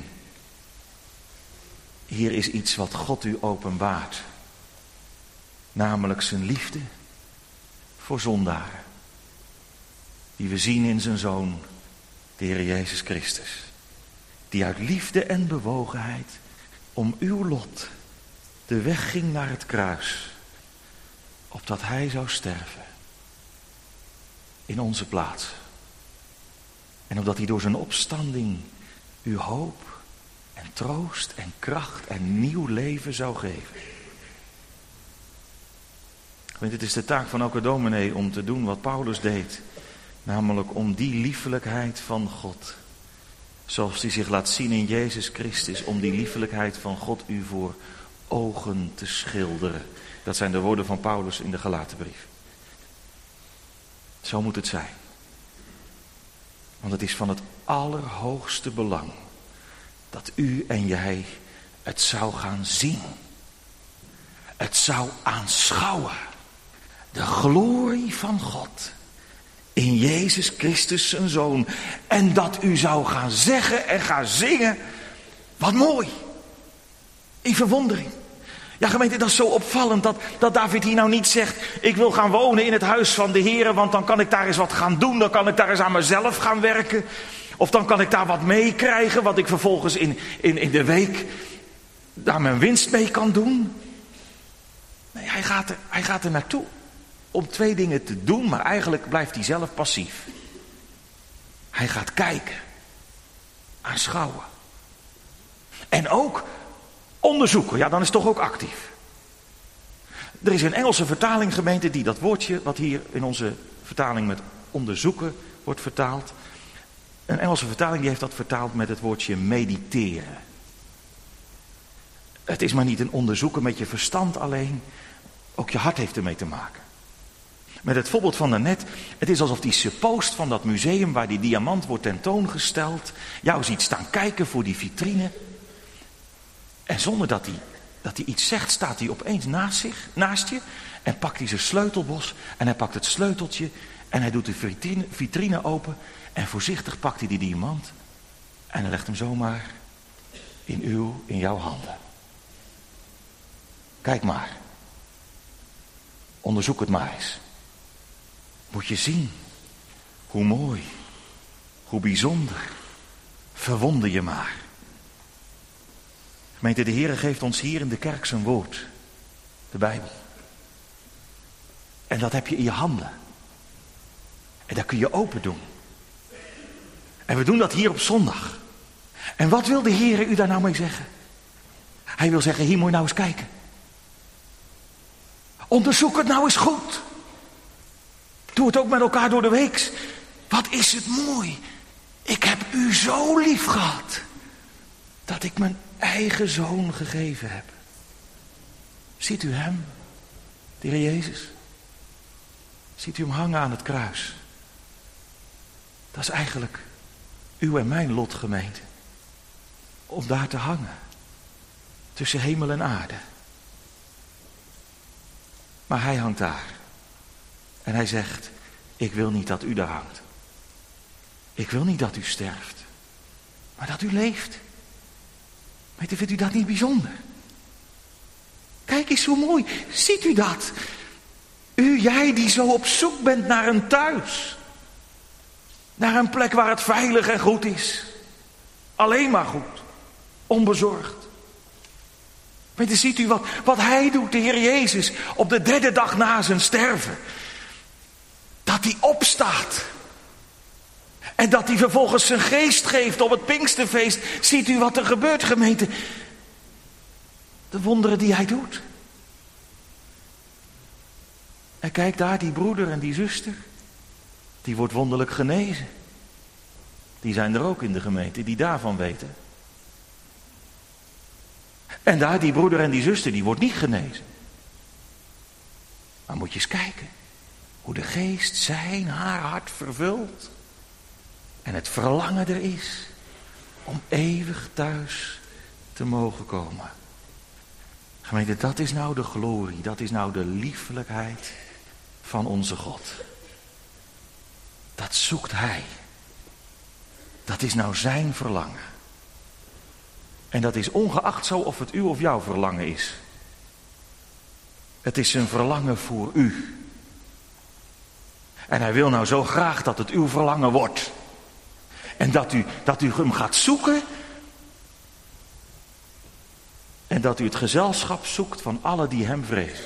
Hier is iets wat God u openbaart. Namelijk zijn liefde voor zondaren. Die we zien in zijn Zoon, de Heer Jezus Christus. Die uit liefde en bewogenheid om uw lot de weg ging naar het kruis. Opdat hij zou sterven. In onze plaats. En opdat hij door zijn opstanding u hoop en troost en kracht en nieuw leven zou geven. Want het is de taak van elke dominee om te doen wat Paulus deed. Namelijk om die liefelijkheid van God, zoals die zich laat zien in Jezus Christus, om die liefelijkheid van God u voor ogen te schilderen. Dat zijn de woorden van Paulus in de Galatenbrief. Zo moet het zijn. Want het is van het allerhoogste belang dat u en jij het zou gaan zien. Het zou aanschouwen. De glorie van God in Jezus Christus zijn Zoon. En dat u zou gaan zeggen en gaan zingen. Wat mooi. In verwondering. Ja, gemeente, dat is zo opvallend dat, dat David hier nou niet zegt, ik wil gaan wonen in het huis van de Heer, want dan kan ik daar eens wat gaan doen, dan kan ik daar eens aan mezelf gaan werken. Of dan kan ik daar wat meekrijgen, wat ik vervolgens in, in, in de week daar mijn winst mee kan doen. Nee, hij gaat er, hij gaat er naartoe om twee dingen te doen, maar eigenlijk blijft hij zelf passief. Hij gaat kijken, aanschouwen. En ook onderzoeken, ja, dan is het toch ook actief. Er is een Engelse vertaling, gemeente, die dat woordje, wat hier in onze vertaling met onderzoeken wordt vertaald. Een Engelse vertaling die heeft dat vertaald met het woordje mediteren. Het is maar niet een onderzoeken met je verstand alleen, ook je hart heeft ermee te maken. Met het voorbeeld van daarnet, het is alsof die suppost van dat museum waar die diamant wordt tentoongesteld, jou ziet staan kijken voor die vitrine. En zonder dat hij dat hij iets zegt, staat hij opeens naast, zich, naast je en pakt hij zijn sleutelbos en hij pakt het sleuteltje en hij doet de vitrine, vitrine open en voorzichtig pakt hij die diamant en hij legt hem zomaar in uw, in jouw handen. Kijk maar. Onderzoek het maar eens. Moet je zien hoe mooi, hoe bijzonder. Verwonder je maar. Gemeente, de Heere geeft ons hier in de kerk zijn woord. De Bijbel. En dat heb je in je handen. En dat kun je open doen. En we doen dat hier op zondag. En wat wil de Heere u daar nou mee zeggen? Hij wil zeggen, hier moet je nou eens kijken. Onderzoek het nou eens goed. Doe het ook met elkaar door de week. Wat is het mooi. Ik heb u zo lief gehad. Dat ik mijn eigen zoon gegeven heb. Ziet u hem? De Heer Jezus. Ziet u hem hangen aan het kruis. Dat is eigenlijk uw en mijn lot, gemeente. Om daar te hangen. Tussen hemel en aarde. Maar hij hangt daar. En hij zegt, ik wil niet dat u daar hangt. Ik wil niet dat u sterft. Maar dat u leeft. Weet u, vindt u dat niet bijzonder? Kijk eens hoe mooi. Ziet u dat? U, jij die zo op zoek bent naar een thuis. Naar een plek waar het veilig en goed is. Alleen maar goed. Onbezorgd. Weet u, ziet u wat, wat hij doet, de Heer Jezus, op de derde dag na zijn sterven. Dat hij opstaat. En dat hij vervolgens zijn geest geeft op het Pinksterfeest. Ziet u wat er gebeurt, gemeente? De wonderen die hij doet. En kijk daar, die broeder en die zuster. Die wordt wonderlijk genezen. Die zijn er ook in de gemeente, die daarvan weten. En daar, die broeder en die zuster, die wordt niet genezen. Maar moet je eens kijken. Hoe de geest zijn, haar hart vervult. En het verlangen er is om eeuwig thuis te mogen komen. Gemeente, dat is nou de glorie, dat is nou de liefelijkheid van onze God. Dat zoekt hij. Dat is nou zijn verlangen. En dat is ongeacht zo of het uw of jouw verlangen is. Het is zijn verlangen voor u. En hij wil nou zo graag dat het uw verlangen wordt. En dat u, dat u hem gaat zoeken. En dat u het gezelschap zoekt van allen die hem vrezen.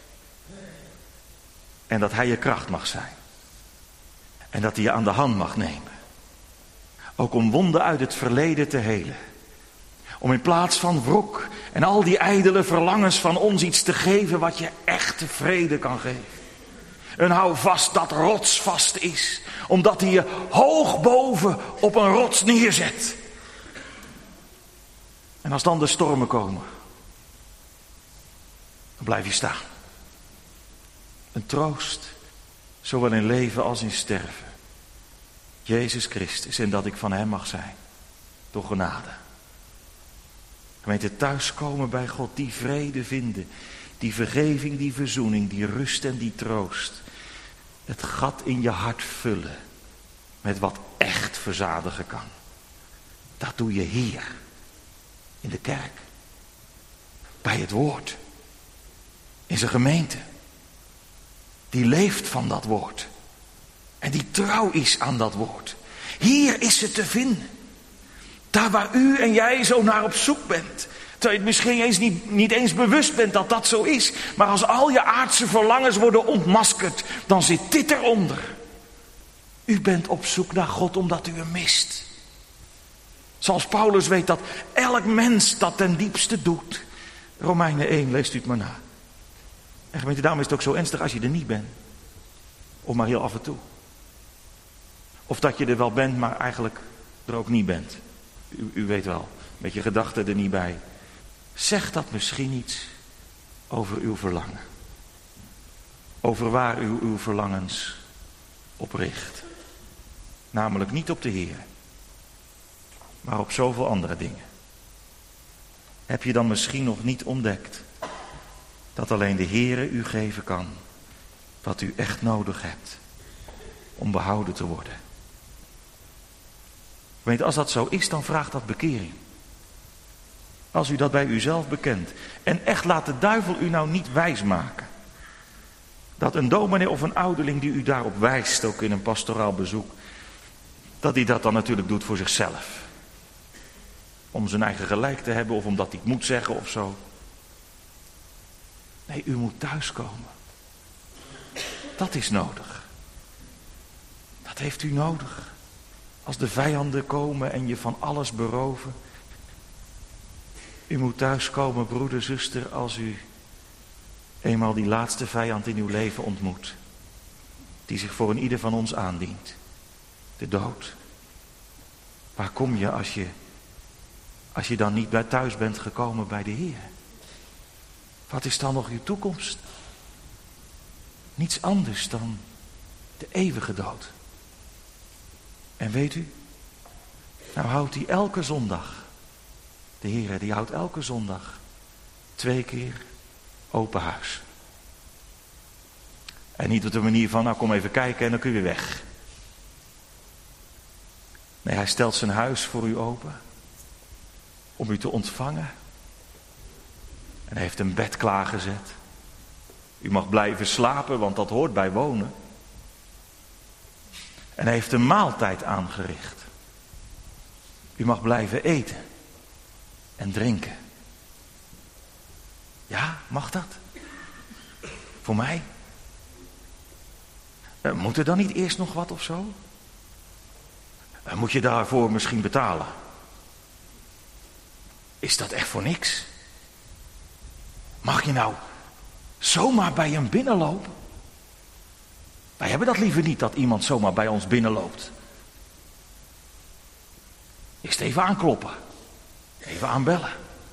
En dat hij je kracht mag zijn. En dat hij je aan de hand mag nemen. Ook om wonden uit het verleden te helen. Om in plaats van wrok en al die ijdele verlangens van ons iets te geven wat je echte vrede kan geven. Een houvast dat rotsvast is. Omdat hij je hoog boven op een rots neerzet. En als dan de stormen komen. Dan blijf je staan. Een troost. Zowel in leven als in sterven. Jezus Christus. En dat ik van hem mag zijn. Door genade. Gemeente, thuiskomen bij God. Die vrede vinden. Die vergeving, die verzoening. Die rust en die troost. Het gat in je hart vullen. Met wat echt verzadigen kan. Dat doe je hier. In de kerk. Bij het woord. In zijn gemeente. Die leeft van dat woord. En die trouw is aan dat woord. Hier is het te vinden. Daar waar u en jij zo naar op zoek bent. Terwijl je het misschien eens niet, niet eens bewust bent dat dat zo is. Maar als al je aardse verlangens worden ontmaskerd. Dan zit dit eronder. U bent op zoek naar God omdat u hem mist. Zoals Paulus weet dat elk mens dat ten diepste doet. Romeinen één, leest u het maar na. En gemeente, daarom is het ook zo ernstig als je er niet bent. Of maar heel af en toe. Of dat je er wel bent, maar eigenlijk er ook niet bent. U, u weet wel, met je gedachten er niet bij. Zeg dat misschien iets over uw verlangen. Over waar u uw verlangens op richt. Namelijk niet op de Heer. Maar op zoveel andere dingen. Heb je dan misschien nog niet ontdekt dat alleen de Heere u geven kan wat u echt nodig hebt om behouden te worden? Weet, als dat zo is, dan vraagt dat bekering. Als u dat bij uzelf bekent. En echt laat de duivel u nou niet wijsmaken dat een dominee of een ouderling die u daarop wijst, ook in een pastoraal bezoek, dat hij dat dan natuurlijk doet voor zichzelf. Om zijn eigen gelijk te hebben of omdat hij het moet zeggen of zo. Nee, u moet thuiskomen. Dat is nodig. Dat heeft u nodig. Als de vijanden komen en je van alles beroven. U moet thuiskomen, broeder, zuster, als u eenmaal die laatste vijand in uw leven ontmoet. Die zich voor een ieder van ons aandient. De dood. Waar kom je als je, als je dan niet bij thuis bent gekomen bij de Heer? Wat is dan nog uw toekomst? Niets anders dan de eeuwige dood. En weet u, nou houdt hij elke zondag, de Heer die houdt elke zondag twee keer open huis. En niet op de manier van, nou kom even kijken en dan kun je weer weg. Nee, hij stelt zijn huis voor u open om u te ontvangen. En hij heeft een bed klaargezet. U mag blijven slapen, want dat hoort bij wonen. En hij heeft een maaltijd aangericht. U mag blijven eten en drinken. Ja, mag dat? Voor mij? Moet er dan niet eerst nog wat of zo? Moet je daarvoor misschien betalen? Is dat echt voor niks? Mag je nou zomaar bij hem binnenlopen? Wij hebben dat liever niet, dat iemand zomaar bij ons binnenloopt. Eerst even aankloppen. Even aanbellen.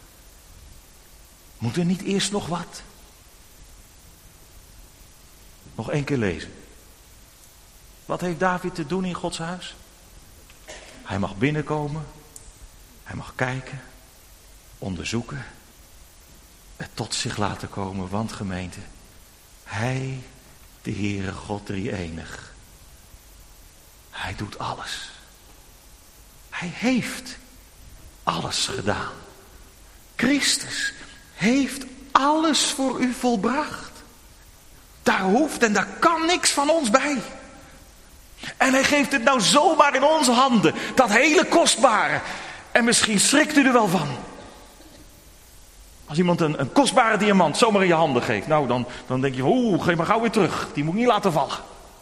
Moet er niet eerst nog wat? Nog één keer lezen. Wat heeft David te doen in Gods huis? Hij mag binnenkomen. Hij mag kijken. Onderzoeken. Het tot zich laten komen. Want gemeente, Hij, de Heere God drie-enig. Hij doet alles. Hij heeft alles gedaan. Christus heeft alles voor u volbracht. Daar hoeft en daar kan niks van ons bij. En hij geeft het nou zomaar in onze handen. Dat hele kostbare. En misschien schrikt u er wel van. Als iemand een, een kostbare diamant zomaar in je handen geeft. Nou, dan, dan denk je, oeh, geef maar gauw weer terug. Die moet ik niet laten vallen.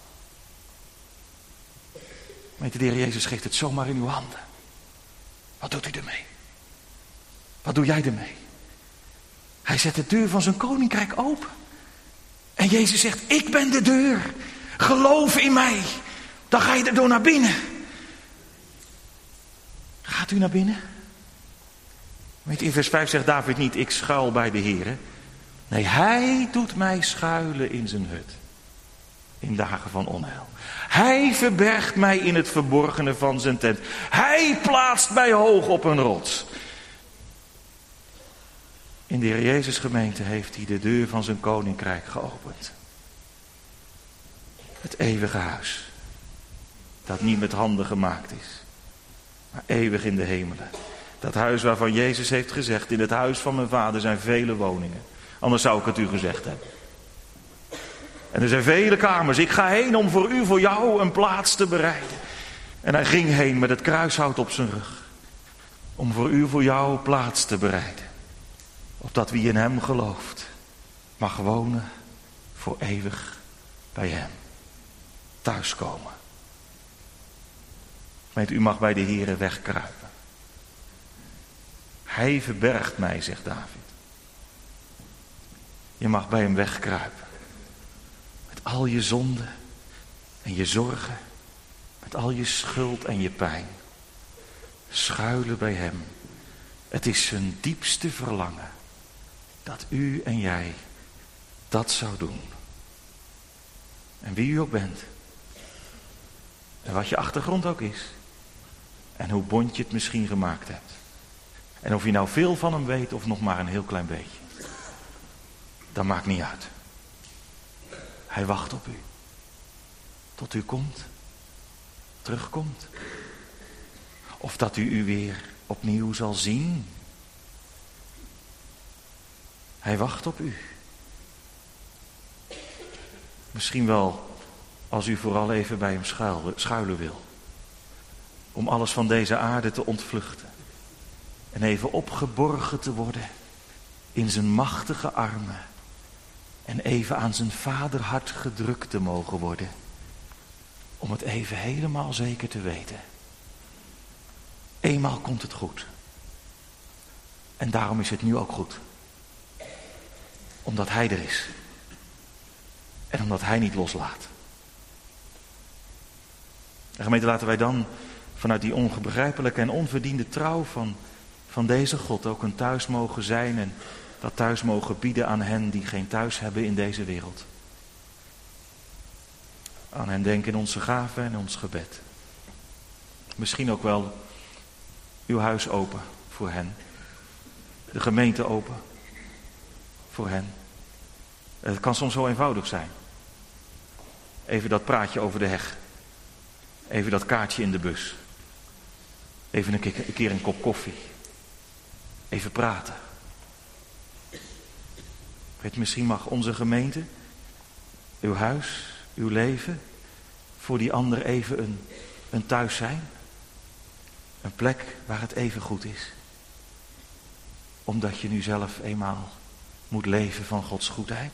Weet je, de Heer Jezus geeft het zomaar in uw handen. Wat doet u ermee? Wat doe jij ermee? Hij zet de deur van zijn koninkrijk open. En Jezus zegt, ik ben de deur. Geloof in mij. Dan ga je er door naar binnen. Gaat u naar binnen? Weet je, in vers vijf zegt David niet, ik schuil bij de Heer. Nee, hij doet mij schuilen in zijn hut. In dagen van onheil. Hij verbergt mij in het verborgene van zijn tent. Hij plaatst mij hoog op een rots. In de Heer Jezus gemeente heeft hij de deur van zijn koninkrijk geopend. Het eeuwige huis. Dat niet met handen gemaakt is. Maar eeuwig in de hemelen. Dat huis waarvan Jezus heeft gezegd, in het huis van mijn vader zijn vele woningen. Anders zou ik het u gezegd hebben. En er zijn vele kamers. Ik ga heen om voor u, voor jou een plaats te bereiden. En hij ging heen met het kruishout op zijn rug. Om voor u, voor jou plaats te bereiden. Opdat wie in hem gelooft, mag wonen voor eeuwig bij hem. Thuiskomen. Weet u, mag bij de Heere wegkruipen. Hij verbergt mij, zegt David. Je mag bij hem wegkruipen. Met al je zonden en je zorgen. Met al je schuld en je pijn. Schuilen bij hem. Het is zijn diepste verlangen. Dat u en jij dat zou doen. En wie u ook bent. En wat je achtergrond ook is. En hoe bond je het misschien gemaakt hebt. En of je nou veel van hem weet of nog maar een heel klein beetje. Dat maakt niet uit. Hij wacht op u. Tot u komt. Terugkomt. Of dat u u weer opnieuw zal zien. Hij wacht op u. Misschien wel als u vooral even bij hem schuilen, schuilen wil. Om alles van deze aarde te ontvluchten. En even opgeborgen te worden in zijn machtige armen. En even aan zijn vaderhart gedrukt te mogen worden. Om het even helemaal zeker te weten. Eenmaal komt het goed. En daarom is het nu ook goed. Omdat hij er is. En omdat hij niet loslaat. En gemeente, laten wij dan vanuit die onbegrijpelijke en onverdiende trouw van, van deze God ook een thuis mogen zijn. En dat thuis mogen bieden aan hen die geen thuis hebben in deze wereld. Aan hen denken in onze gaven en ons gebed. Misschien ook wel uw huis open voor hen. De gemeente open voor hen. Het kan soms zo eenvoudig zijn. Even dat praatje over de heg. Even dat kaartje in de bus. Even een keer een, keer een kop koffie. Even praten. Weet, misschien mag onze gemeente, uw huis, uw leven, voor die ander even een, een thuis zijn. Een plek waar het even goed is. Omdat je nu zelf eenmaal moet leven van Gods goedheid.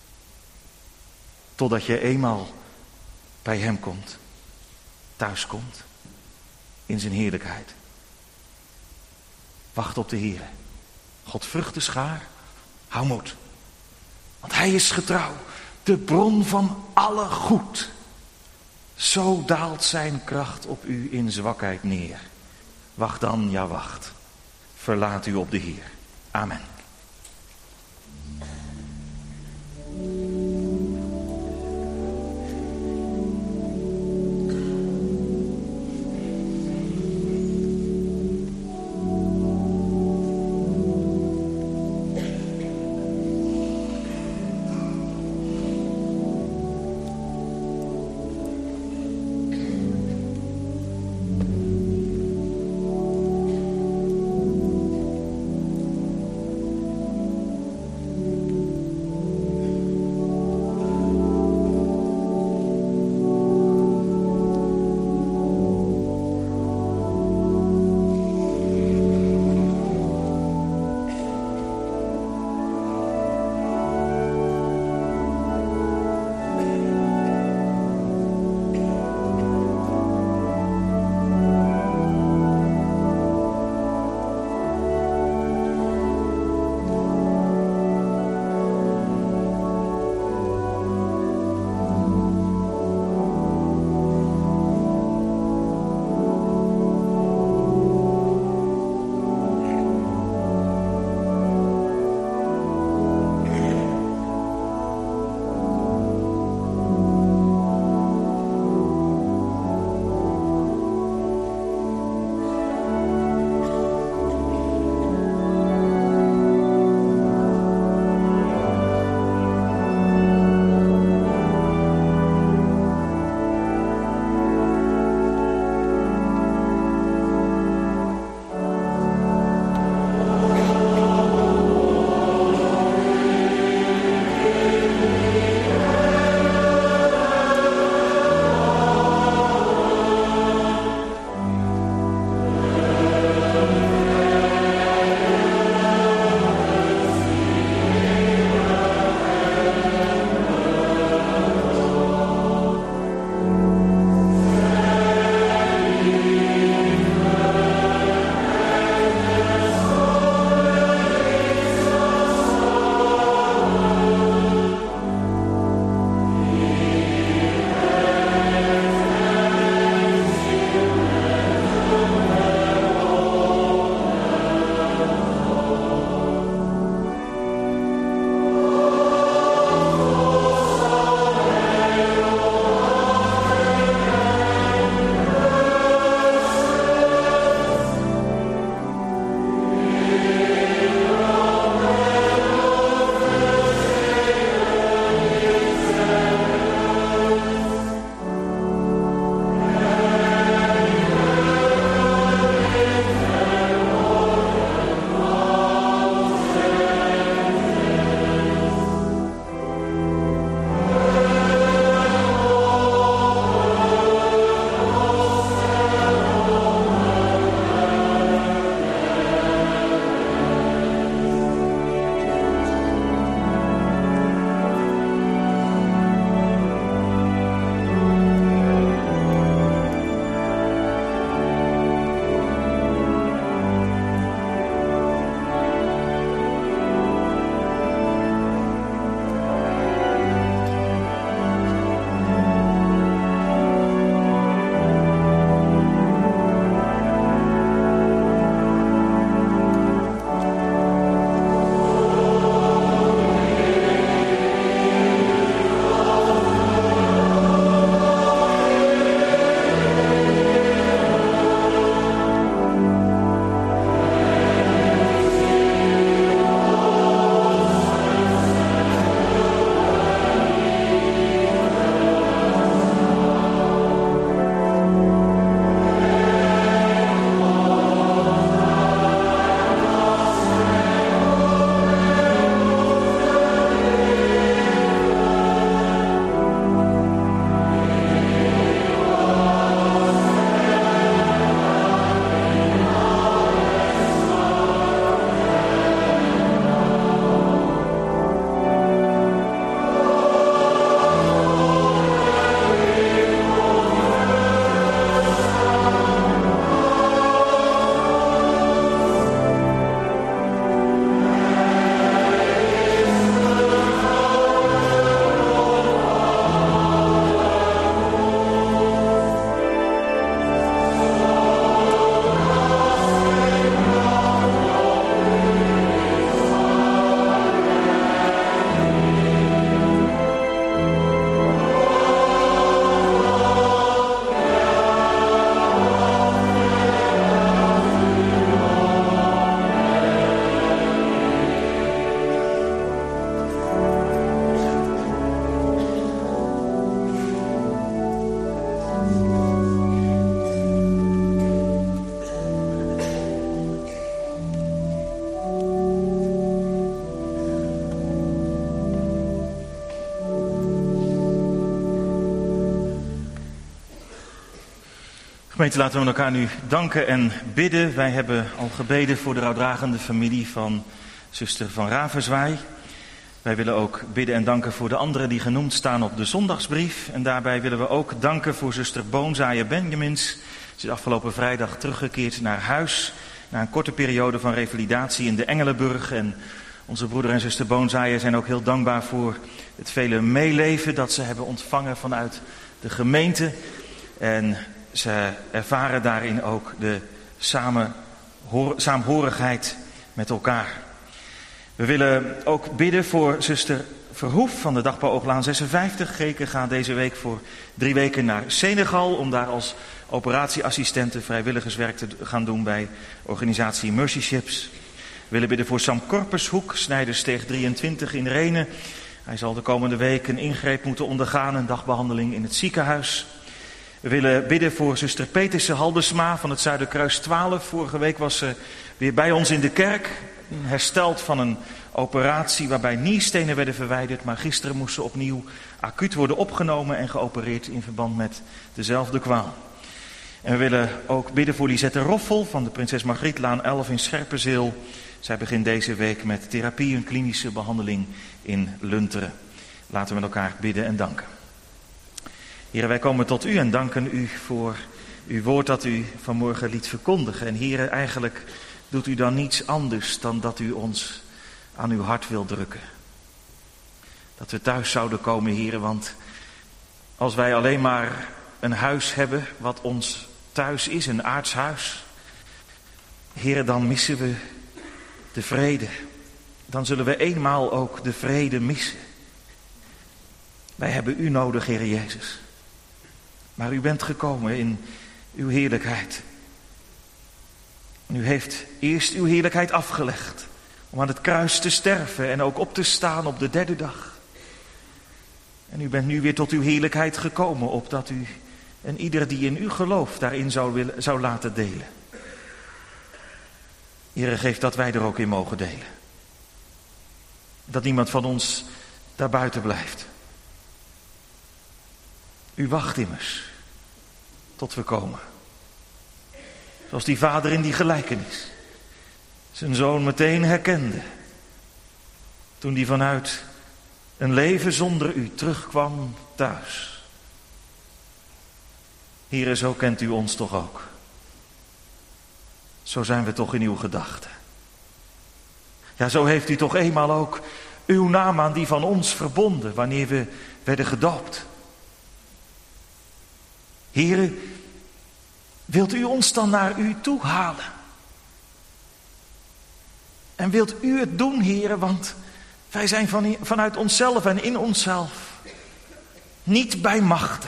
Totdat je eenmaal bij hem komt. Thuis komt. In zijn heerlijkheid. Wacht op de Heer. God vrucht de schaar. Hou moed. Want hij is getrouw. De bron van alle goed. Zo daalt zijn kracht op u in zwakheid neer. Wacht dan, ja wacht. Verlaat u op de Heer. Amen. Gemeente, laten we elkaar nu danken en bidden. Wij hebben al gebeden voor de rouwdragende familie van zuster Van Ravenswaay. Wij willen ook bidden en danken voor de anderen die genoemd staan op de zondagsbrief. En daarbij willen we ook danken voor zuster Boonzaaien Benjamins. Ze is afgelopen vrijdag teruggekeerd naar huis na een korte periode van revalidatie in de Engelenburg. En onze broeder en zuster Boonzaaien zijn ook heel dankbaar voor het vele meeleven dat ze hebben ontvangen vanuit de gemeente. En ze ervaren daarin ook de samenhoor, saamhorigheid met elkaar. We willen ook bidden voor zuster Verhoef van de Dagbouw Ooglaan zesenvijftig. Geke gaat deze week voor drie weken naar Senegal om daar als operatieassistente vrijwilligerswerk te gaan doen bij organisatie Mercy Ships. We willen bidden voor Sam Korpershoek, Snijdersteeg drieëntwintig in Renen. Hij zal de komende week een ingreep moeten ondergaan, een dagbehandeling in het ziekenhuis. We willen bidden voor zuster Peterse Halbesma van het Zuiderkruis twaalf. Vorige week was ze weer bij ons in de kerk, hersteld van een operatie waarbij nierstenen werden verwijderd. Maar gisteren moest ze opnieuw acuut worden opgenomen en geopereerd in verband met dezelfde kwaal. En we willen ook bidden voor Lisette Roffel van de Prinses Margrietlaan elf in Scherpenzeel. Zij begint deze week met therapie en klinische behandeling in Lunteren. Laten we met elkaar bidden en danken. Heren, wij komen tot u en danken u voor uw woord dat u vanmorgen liet verkondigen. En heren, eigenlijk doet u dan niets anders dan dat u ons aan uw hart wil drukken. Dat we thuis zouden komen, heren, want als wij alleen maar een huis hebben wat ons thuis is, een aards huis, heren, dan missen we de vrede. Dan zullen we eenmaal ook de vrede missen. Wij hebben u nodig, Heer Jezus. Maar u bent gekomen in uw heerlijkheid. En u heeft eerst uw heerlijkheid afgelegd om aan het kruis te sterven en ook op te staan op de derde dag. En u bent nu weer tot uw heerlijkheid gekomen, opdat u en ieder die in u gelooft daarin zou, willen, zou laten delen. Heere, geef dat wij er ook in mogen delen. Dat niemand van ons daarbuiten blijft. U wacht immers tot we komen. Zoals die vader in die gelijkenis zijn zoon meteen herkende toen die vanuit een leven zonder u terugkwam thuis. Heere, zo kent u ons toch ook. Zo zijn we toch in uw gedachten. Ja, zo heeft u toch eenmaal ook uw naam aan die van ons verbonden wanneer we werden gedoopt. Heere, wilt u ons dan naar u toe halen? En wilt u het doen, Heere, want wij zijn van, vanuit onszelf en in onszelf niet bij machten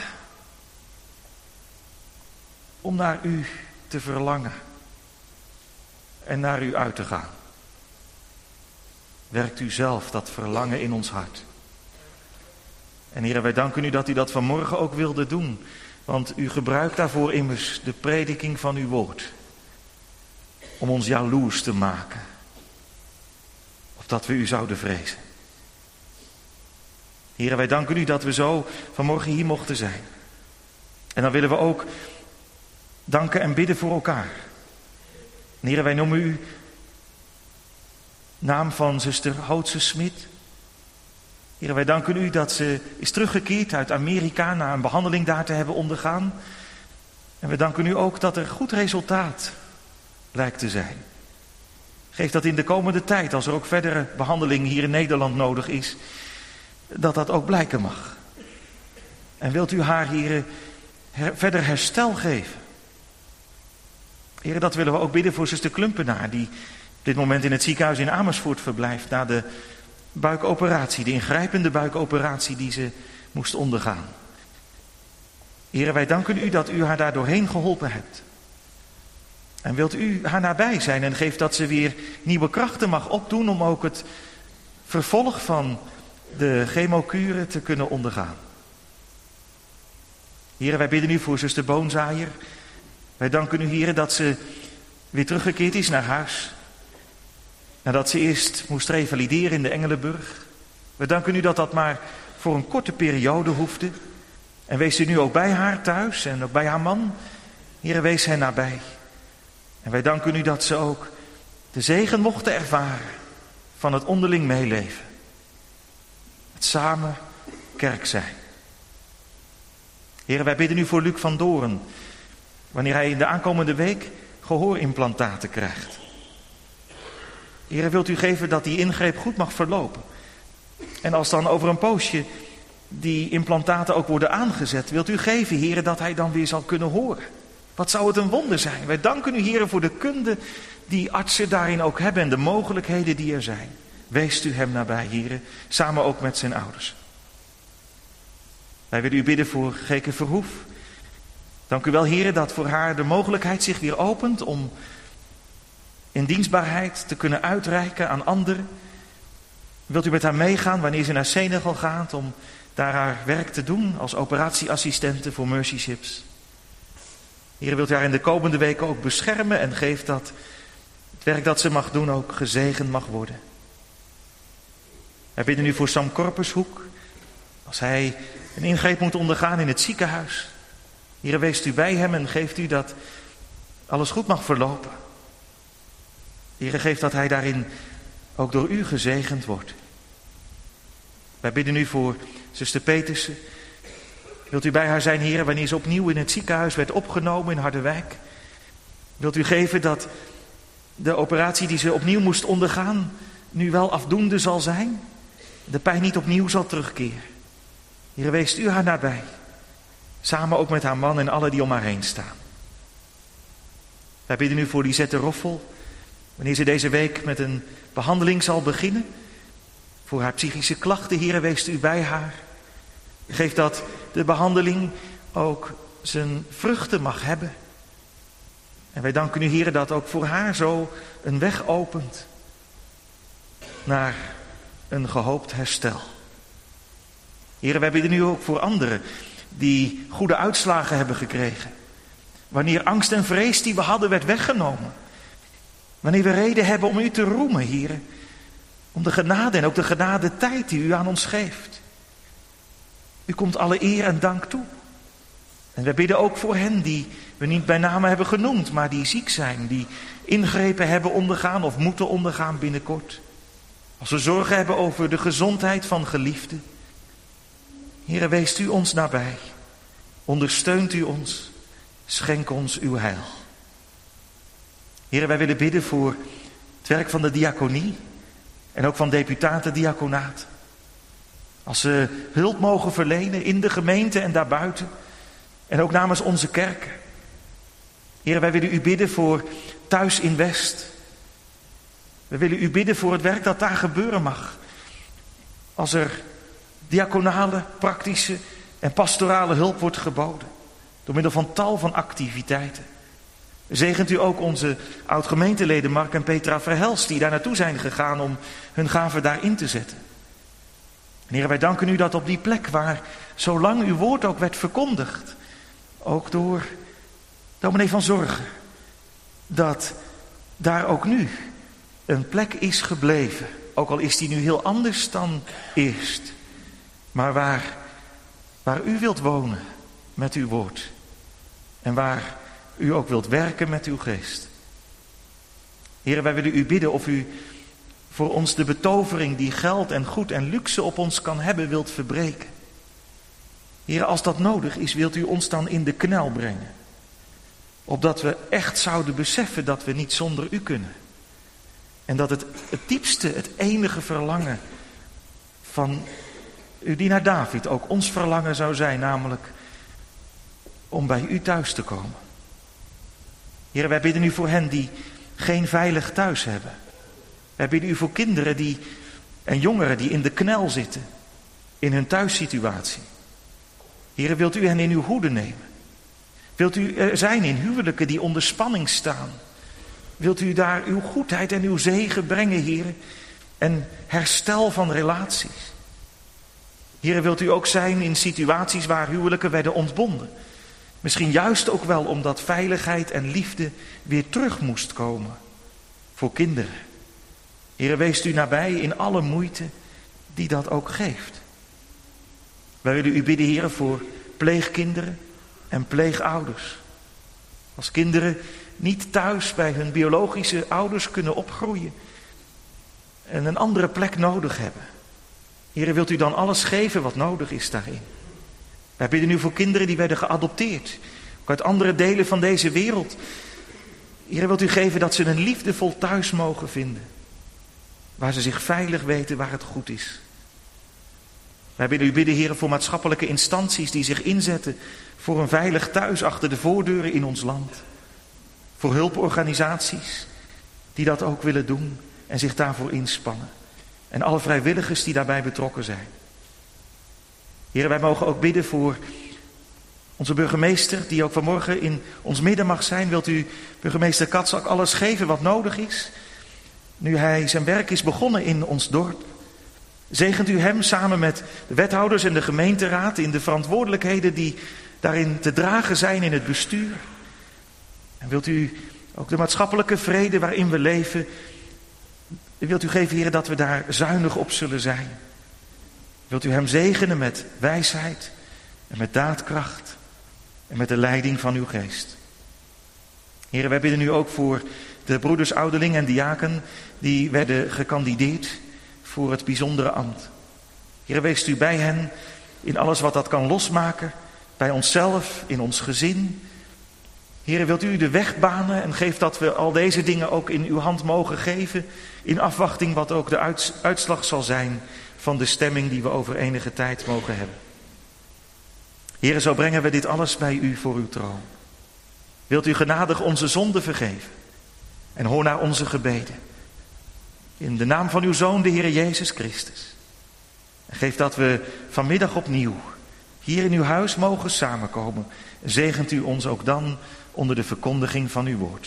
om naar u te verlangen en naar u uit te gaan. Werkt u zelf dat verlangen in ons hart. En Heere, wij danken u dat u dat vanmorgen ook wilde doen. Want u gebruikt daarvoor immers de prediking van uw woord. Om ons jaloers te maken. Opdat we u zouden vrezen. Heere, wij danken u dat we zo vanmorgen hier mochten zijn. En dan willen we ook danken en bidden voor elkaar. Heere, wij noemen u naam van zuster Houtse Smit. Heere, wij danken u dat ze is teruggekeerd uit Amerika na een behandeling daar te hebben ondergaan. En we danken u ook dat er goed resultaat lijkt te zijn. Geef dat in de komende tijd, als er ook verdere behandeling hier in Nederland nodig is, dat dat ook blijken mag. En wilt u haar, Heere, her, verder herstel geven. Heere, dat willen we ook bidden voor zuster Klumpenaar, die op dit moment in het ziekenhuis in Amersfoort verblijft na de buikoperatie, de ingrijpende buikoperatie die ze moest ondergaan. Heere, wij danken u dat u haar daar doorheen geholpen hebt. En wilt u haar nabij zijn en geeft dat ze weer nieuwe krachten mag opdoen om ook het vervolg van de chemokuren te kunnen ondergaan. Heere, wij bidden u voor zuster Boonzaaier. Wij danken u, Heere, dat ze weer teruggekeerd is naar huis. Nadat ze eerst moest revalideren in de Engelenburg. We danken u dat dat maar voor een korte periode hoefde. En wees u nu ook bij haar thuis en ook bij haar man. Heere, wees hen nabij. En wij danken u dat ze ook de zegen mochten ervaren van het onderling meeleven. Het samen kerk zijn. Heere, wij bidden u voor Luc van Doorn, wanneer hij in de aankomende week gehoorimplantaten krijgt. Heere, wilt u geven dat die ingreep goed mag verlopen. En als dan over een poosje die implantaten ook worden aangezet, wilt u geven, Heere, dat hij dan weer zal kunnen horen. Wat zou het een wonder zijn. Wij danken u, Heere, voor de kunde die artsen daarin ook hebben en de mogelijkheden die er zijn. Weest u hem nabij, Heere, samen ook met zijn ouders. Wij willen u bidden voor Geke Verhoef. Dank u wel, Heere, dat voor haar de mogelijkheid zich weer opent om in dienstbaarheid te kunnen uitreiken aan anderen. Wilt u met haar meegaan wanneer ze naar Senegal gaat om daar haar werk te doen als operatieassistente voor Mercy Ships? Heere, wilt u haar in de komende weken ook beschermen en geeft dat het werk dat ze mag doen ook gezegend mag worden. Wij bidden u voor Sam Korpershoek, als hij een ingreep moet ondergaan in het ziekenhuis. Heere, weest u bij hem en geeft u dat alles goed mag verlopen. Heere, geeft dat hij daarin ook door u gezegend wordt. Wij bidden u voor zuster Petersen. Wilt u bij haar zijn, Heere, wanneer ze opnieuw in het ziekenhuis werd opgenomen in Harderwijk? Wilt u geven dat de operatie die ze opnieuw moest ondergaan nu wel afdoende zal zijn? De pijn niet opnieuw zal terugkeren. Heere, weest u haar nabij. Samen ook met haar man en alle die om haar heen staan. Wij bidden u voor Lisette Roffel. Wanneer ze deze week met een behandeling zal beginnen. Voor haar psychische klachten, Heere, weest u bij haar. Geef dat de behandeling ook zijn vruchten mag hebben. En wij danken u, Heere, dat ook voor haar zo een weg opent naar een gehoopt herstel. Heere, wij bidden u ook voor anderen die goede uitslagen hebben gekregen. Wanneer angst en vrees die we hadden werd weggenomen. Wanneer we reden hebben om u te roemen, Heere. Om de genade en ook de genade tijd die u aan ons geeft. U komt alle eer en dank toe. En wij bidden ook voor hen die we niet bij name hebben genoemd, maar die ziek zijn. Die ingrepen hebben ondergaan of moeten ondergaan binnenkort. Als we zorgen hebben over de gezondheid van geliefden. Heere, weest u ons nabij. Ondersteunt u ons. Schenk ons uw heil. Heere, wij willen bidden voor het werk van de diaconie. En ook van deputaten-diaconaat. Als ze hulp mogen verlenen in de gemeente en daarbuiten. En ook namens onze kerken. Heere, wij willen u bidden voor Thuis in West. We willen u bidden voor het werk dat daar gebeuren mag. Als er diaconale, praktische en pastorale hulp wordt geboden. Door middel van tal van activiteiten. Zegent u ook onze oud-gemeenteleden Mark en Petra Verhelst, die daar naartoe zijn gegaan om hun gaven daarin te zetten. En Heere, wij danken u dat op die plek waar zo lang uw woord ook werd verkondigd, ook door dominee van Zorgen, dat daar ook nu een plek is gebleven. Ook al is die nu heel anders dan eerst. Maar waar, waar u wilt wonen met uw woord. En waar u ook wilt werken met uw geest. Heere, wij willen u bidden of u voor ons de betovering die geld en goed en luxe op ons kan hebben wilt verbreken. Heere, als dat nodig is, wilt u ons dan in de knel brengen. Opdat we echt zouden beseffen dat we niet zonder u kunnen. En dat het, het diepste, het enige verlangen van uw dienaar David ook ons verlangen zou zijn, namelijk om bij u thuis te komen. Heere, wij bidden u voor hen die geen veilig thuis hebben. Wij bidden u voor kinderen die, en jongeren die in de knel zitten, in hun thuissituatie. Heere, wilt u hen in uw hoede nemen? Wilt u er zijn in huwelijken die onder spanning staan? Wilt u daar uw goedheid en uw zegen brengen, Heere? En herstel van relaties. Heere, wilt u ook zijn in situaties waar huwelijken werden ontbonden? Misschien juist ook wel omdat veiligheid en liefde weer terug moest komen voor kinderen. Heere, weest u nabij in alle moeite die dat ook geeft. Wij willen u bidden, Heere, voor pleegkinderen en pleegouders. Als kinderen niet thuis bij hun biologische ouders kunnen opgroeien en een andere plek nodig hebben. Heere, wilt u dan alles geven wat nodig is daarin? Wij bidden nu voor kinderen die werden geadopteerd, ook uit andere delen van deze wereld. Heere, wilt u geven dat ze een liefdevol thuis mogen vinden, waar ze zich veilig weten, waar het goed is. Wij bidden u bidden, Heere, voor maatschappelijke instanties die zich inzetten voor een veilig thuis achter de voordeuren in ons land. Voor hulporganisaties die dat ook willen doen en zich daarvoor inspannen. En alle vrijwilligers die daarbij betrokken zijn. Heere, wij mogen ook bidden voor onze burgemeester, die ook vanmorgen in ons midden mag zijn. Wilt u burgemeester Katzak alles geven wat nodig is, nu hij zijn werk is begonnen in ons dorp? Zegent u hem samen met de wethouders en de gemeenteraad in de verantwoordelijkheden die daarin te dragen zijn in het bestuur. En wilt u ook de maatschappelijke vrede waarin we leven, wilt u geven, Heer, dat we daar zuinig op zullen zijn. Wilt u hem zegenen met wijsheid en met daadkracht en met de leiding van uw geest. Heer, wij bidden u ook voor de broeders ouderling en diaken die werden gekandideerd voor het bijzondere ambt. Heer, wees u bij hen in alles wat dat kan losmaken, bij onszelf, in ons gezin. Heer, wilt u de weg banen en geef dat we al deze dingen ook in uw hand mogen geven, in afwachting wat ook de uitslag zal zijn van de stemming die we over enige tijd mogen hebben. Heer, zo brengen we dit alles bij u voor uw troon. Wilt u genadig onze zonden vergeven en hoor naar onze gebeden. In de naam van uw Zoon, de Heer Jezus Christus. En geef dat we vanmiddag opnieuw hier in uw huis mogen samenkomen. Zegent u ons ook dan onder de verkondiging van uw woord.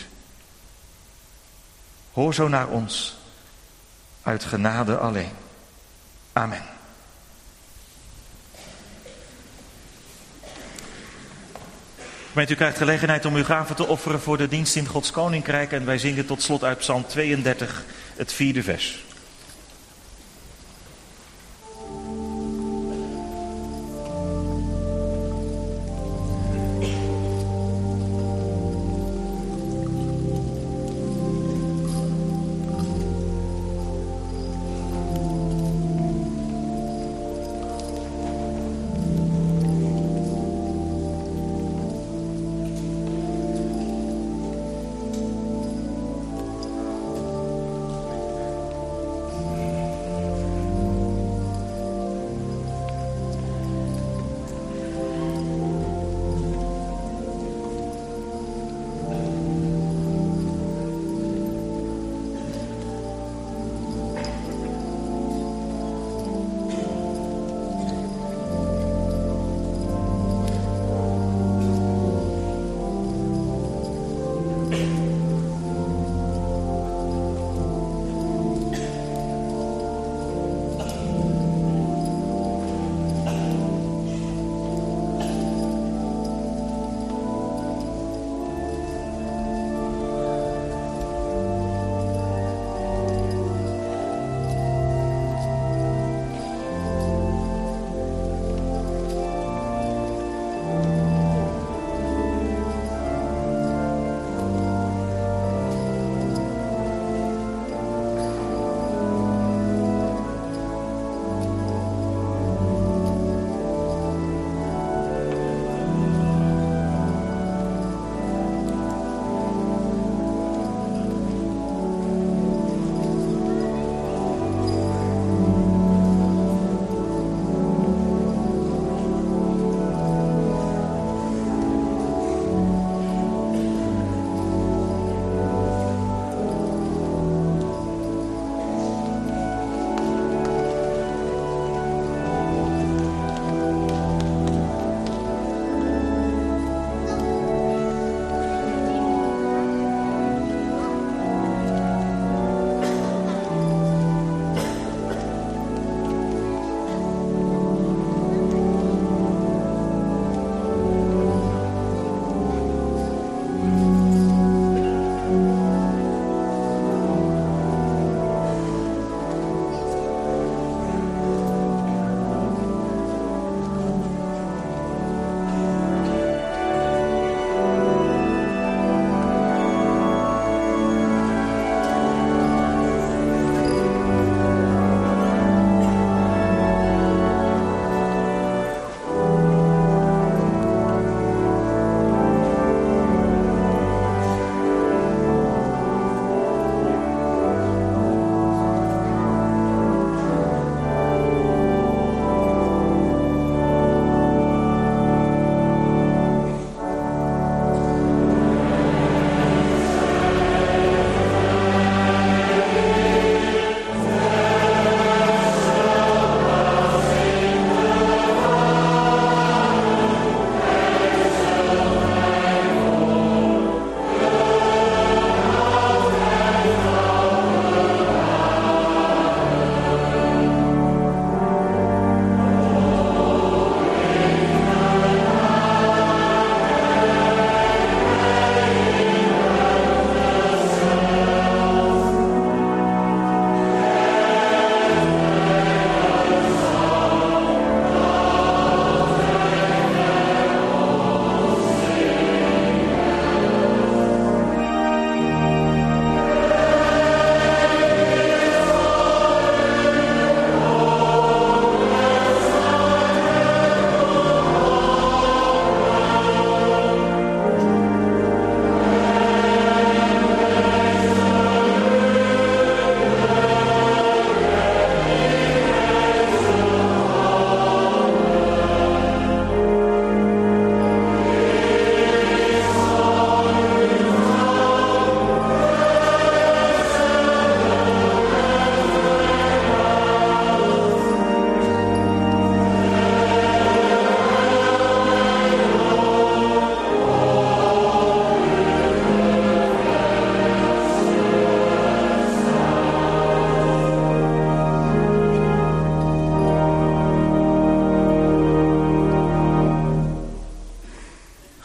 Hoor zo naar ons, uit genade alleen. Amen. Gemeente, u krijgt gelegenheid om uw gaven te offeren voor de dienst in Gods Koninkrijk. En wij zingen tot slot uit Psalm tweeëndertig, het vierde vers.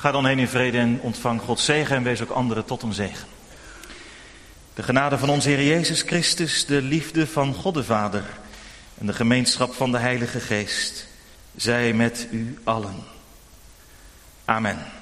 Ga dan heen in vrede en ontvang Gods zegen en wees ook anderen tot een zegen. De genade van onze Heer Jezus Christus, de liefde van God de Vader en de gemeenschap van de Heilige Geest, zij met u allen. Amen.